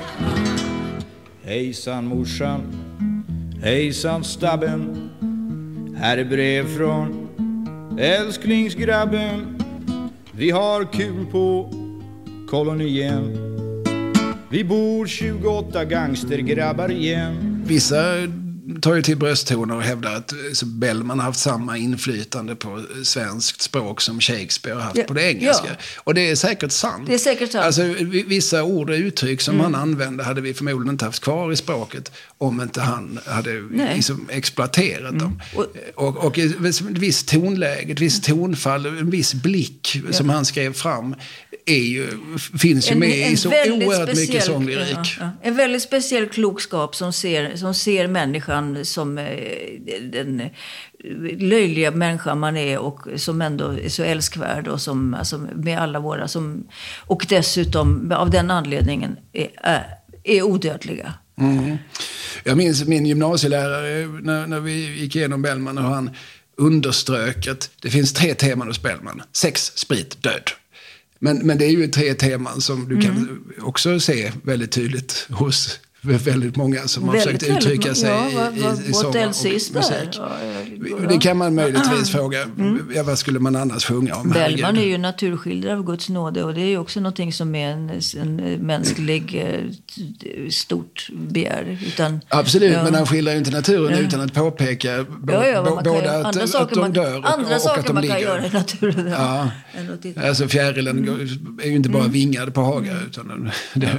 N: Hejsan morsan, hejsan stabben, här är brev från älsklingsgrabben. Vi har kul på kolonien, vi bor 28 gangstergrabbar igen.
B: Vissa tar ju till brösttoner och hävdar att Bellman har haft samma inflytande på svenskt språk som Shakespeare har haft på det engelska. Ja. Och det är säkert sant.
A: Det är säkert sant.
B: Alltså, vissa ord och uttryck som han använde hade vi förmodligen inte haft kvar i språket om inte han hade liksom exploaterat dem. Och ett visst tonläge, ett visst tonfall, en viss blick som han skrev fram finns ju med i så oerhört mycket sånglyrik.
A: En väldigt speciell klokskap som ser människan som den löjliga människan man är, och som ändå är så älskvärd, och som alltså, med alla våra och dessutom av den anledningen är odödliga.
B: Jag minns min gymnasielärare när vi gick igenom Bellman, och han underströk att det finns 3 teman hos Bellman: sex, sprit, död. Men det är ju 3 teman som du kan också se väldigt tydligt hos väldigt många som har försökt uttrycka sig i sång och musik. Det kan man möjligtvis fråga. Vad skulle man annars sjunga om?
A: Bellman är ju naturskildrare av Guds nåde, och det är ju också någonting som är en mänsklig stort begär.
B: Absolut, men han skildrar ju inte naturen utan att påpeka både att de dör och att de ligger. Göra i naturen. Alltså fjärilen är ju inte bara vingad på Haga, utan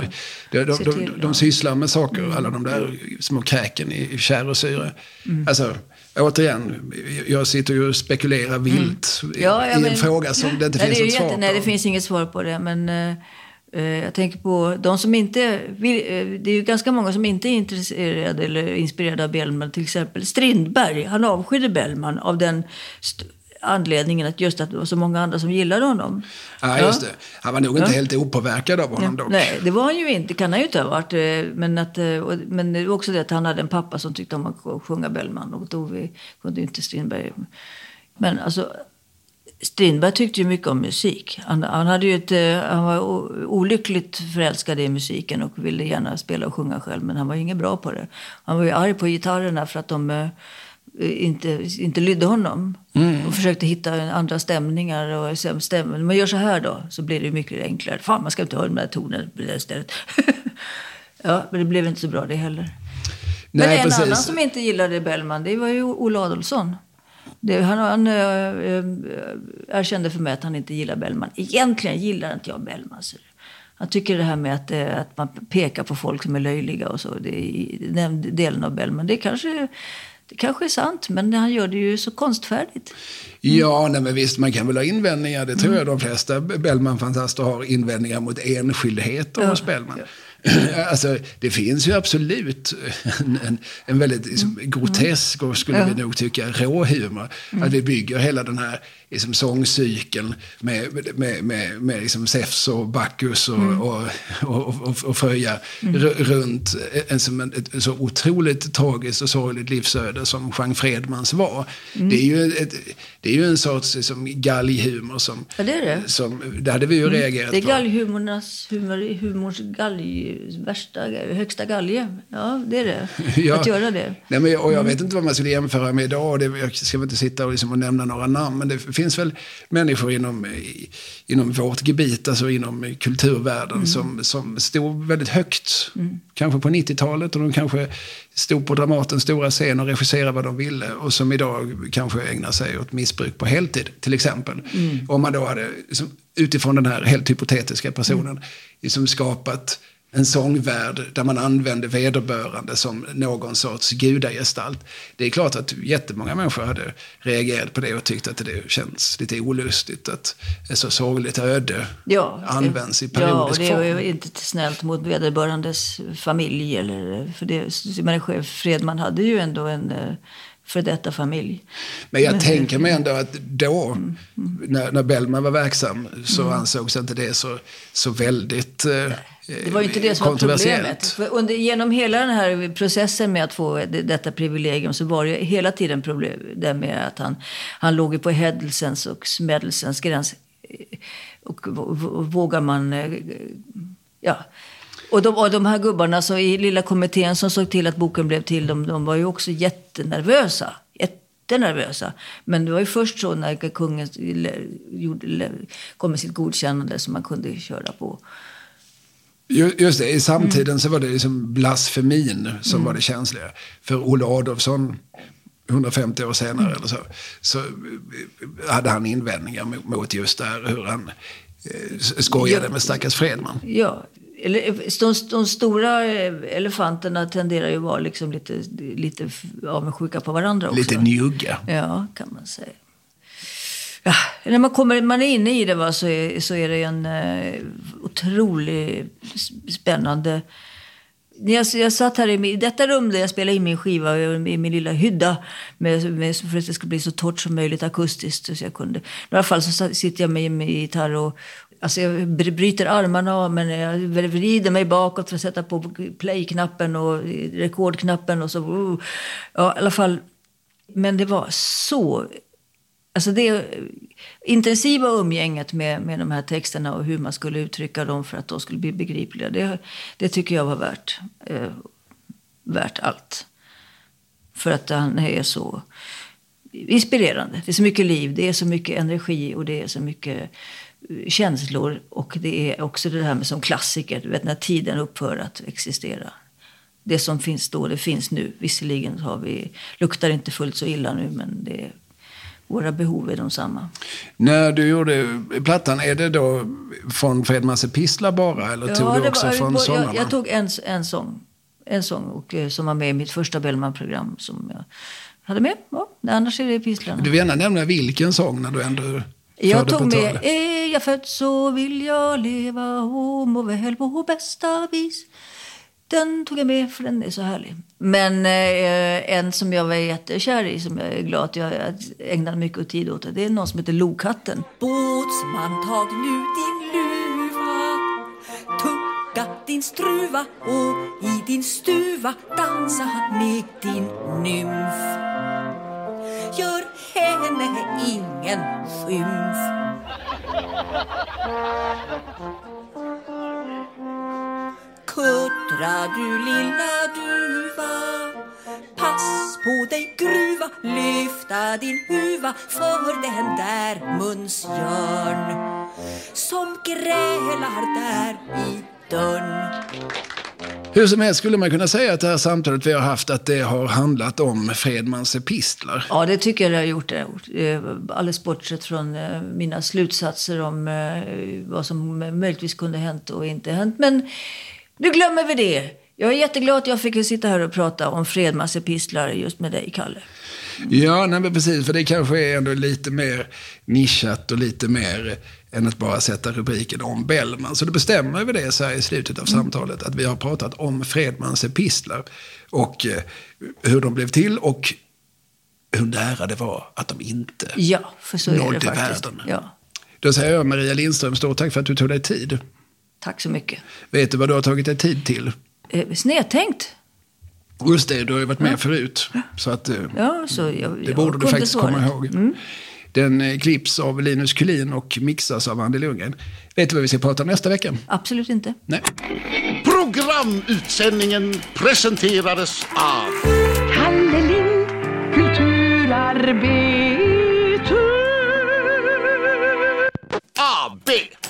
B: de sysslar med saker, alla de där små kräken i kär och syre. Alltså, återigen, jag sitter ju och spekulerar vilt i en fråga som det inte finns ett svar på.
A: Nej, det finns inget svar på det, men jag tänker på de som inte vill, det är ju ganska många som inte är intresserade eller inspirerade av Bellman, till exempel Strindberg. Han avskydde Bellman av den anledningen att det var så många andra som gillade honom.
B: Ja, just det. Han var nog inte helt opåverkad av honom dock.
A: Nej, det var han ju inte. Kan han ju inte ha varit. Men det var också det att han hade en pappa som tyckte om att sjunga Bellman, och då kunde inte Strindberg. Men alltså, Strindberg tyckte ju mycket om musik. Han var olyckligt förälskad i musiken och ville gärna spela och sjunga själv, men han var ju ingen bra på det. Han var ju arg på gitarrerna för att de inte lydde honom och försökte hitta andra stämningar och stämmer. Man gör så här då, så blir det mycket enklare. Fan, man ska inte höra de där tonerna istället. Ja, men det blev inte så bra det heller. Nej, men en annan som inte gillade Bellman, det var ju Olle Adolphson. Han erkände för mig att han inte gillar Bellman. Egentligen gillar inte jag Bellman. Han tycker det här med att man pekar på folk som är löjliga och så, den delen av Bellman, det kanske är sant, men han gör det ju så konstfärdigt.
B: Ja, men visst, man kan väl ha invändningar. Det tror jag de flesta Bellman-fantaster har invändningar mot enskildheter hos Bellman. Alltså, det finns ju absolut en väldigt grotesk och skulle vi nog tycka rå humor. Att vi bygger hela den här sångcykeln med liksom Zeus och Bacchus och Fröja runt en så otroligt tragiskt och sorgligt livsöde som Jean Fredmans var. Det är ju en sorts galghumor som...
A: Ja, det är det.
B: Det hade vi ju reagerat på.
A: Det är galghumorns galg... högsta galge. Ja, det är det.
B: Ja.
A: Att göra det.
B: Nej, men jag vet inte vad man skulle jämföra med idag. Jag ska väl inte sitta och nämna några namn. Men det finns väl människor inom vårt gebit, alltså inom kulturvärlden, som stod väldigt högt. Kanske på 90-talet, och de kanske stod på Dramatens stora scen och regisserade vad de ville. Och som idag kanske ägnar sig åt missbruk på heltid, till exempel. Om man då hade, utifrån den här helt hypotetiska personen, skapat en sångvärld där man använde vederbörande som någon sorts gudagestalt. Det är klart att jättemånga människor hade reagerat på det och tyckt att det känns lite olustigt att ett så sorgligt öde används i periodisk form.
A: Ja, och det är inte snällt mot vederbörandes familj. För det, Fredman hade ju ändå en för detta familj.
B: Men jag tänker mig ändå att då, när Bellman var verksam, så ansågs inte det så väldigt
A: det var ju inte det som var problemet. För genom hela den här processen med att få detta privilegium så var det hela tiden problem där med att han låg på hädelsens och smedelsens gräns. Och vågar man... Och de här gubbarna så i lilla kommittén som såg till att boken blev till, de var ju också jättenervösa. Men det var ju först så när kungen kom med sitt godkännande som man kunde köra på.
B: Just det, i samtiden så var det liksom blasfemin som var det känsliga. För Olle Adolfsson, 150 år senare eller så hade han invändningar mot just det här, hur han skojade med stackars Fredman.
A: Ja, de stora elefanterna tenderar ju att vara liksom lite avundsjuka på varandra också.
B: Lite njugga.
A: Ja, kan man säga. Ja, när man är inne i det så är det en otroligt spännande... Jag satt här i detta rum där jag spelade in min skiva i min lilla hydda för att det skulle bli så torrt som möjligt akustiskt så jag kunde. I alla fall så sitter jag med min gitarr och alltså jag bryter armarna av, men jag vrider mig bakåt för att sätta på play-knappen och rekordknappen och så. Ja, i alla fall. Men det var så... Alltså det intensiva umgänget med de här texterna och hur man skulle uttrycka dem för att de skulle bli begripliga. Det tycker jag var värt allt. För att han är så inspirerande. Det är så mycket liv, det är så mycket energi och det är så mycket känslor. Och det är också det här med som klassiker, du vet, när tiden upphör att existera. Det som finns då, det finns nu. Visserligen luktar inte fullt så illa nu, men våra behov är de samma. När du gjorde plattan, är det då från Fredmans epistlar bara? Eller tog du också från sångarna? Jag tog en sång och, som var med i mitt första Bellman-program som jag hade med. Ja, annars är det epistlarna. Du vill gärna nämna vilken sång när du ändå... Jag tog med Är jag född så vill jag leva och må väl på bästa vis. Den tog jag med för den är så härlig. Men en som jag var jättekär i, som jag är glad att jag ägnade mycket tid åt, det är någon som heter Lokatten.
C: Båtsman, tag nu din luva, tugga din struva och i din stuva dansa med din nymf. Gör henne ingen skymf. Kuttra du lilla duva, pass på dig gruva, lyfta din huva för den där munsjörn som grälar där i dörren.
B: Hur som helst skulle man kunna säga att det här samtalet vi har haft, att det har handlat om Fredmans epistlar. Ja, det tycker jag det har gjort. Alldeles bortsett från mina slutsatser om vad som möjligtvis kunde hänt och inte hänt. Men nu glömmer vi det. Jag är jätteglad att jag fick sitta här och prata om Fredmans epistlar just med dig, Kalle. Ja, nej, men precis. För det kanske är ändå lite mer nischat och lite mer än att bara sätta rubriken om Bellman. Så det bestämmer vi det så här i slutet av samtalet, att vi har pratat om Fredmans epistlar och hur de blev till och hur nära det var att de inte nådde världen. Ja. Då säger jag, Maria Lindström, stort tack för att du tog dig tid. Tack så mycket. Vet du vad du har tagit dig tid till? Snedtänkt. Just det, du har ju varit med förut. Så att, det borde du faktiskt komma ihåg. Mm. Den klipps av Linus Kullin och mixas av Andy Lundgren. Vet du vad vi ska prata om nästa vecka? Absolut inte. Nej.
J: Programutsändningen presenterades av
O: Kalle Lind, kulturarbetare.
J: AB.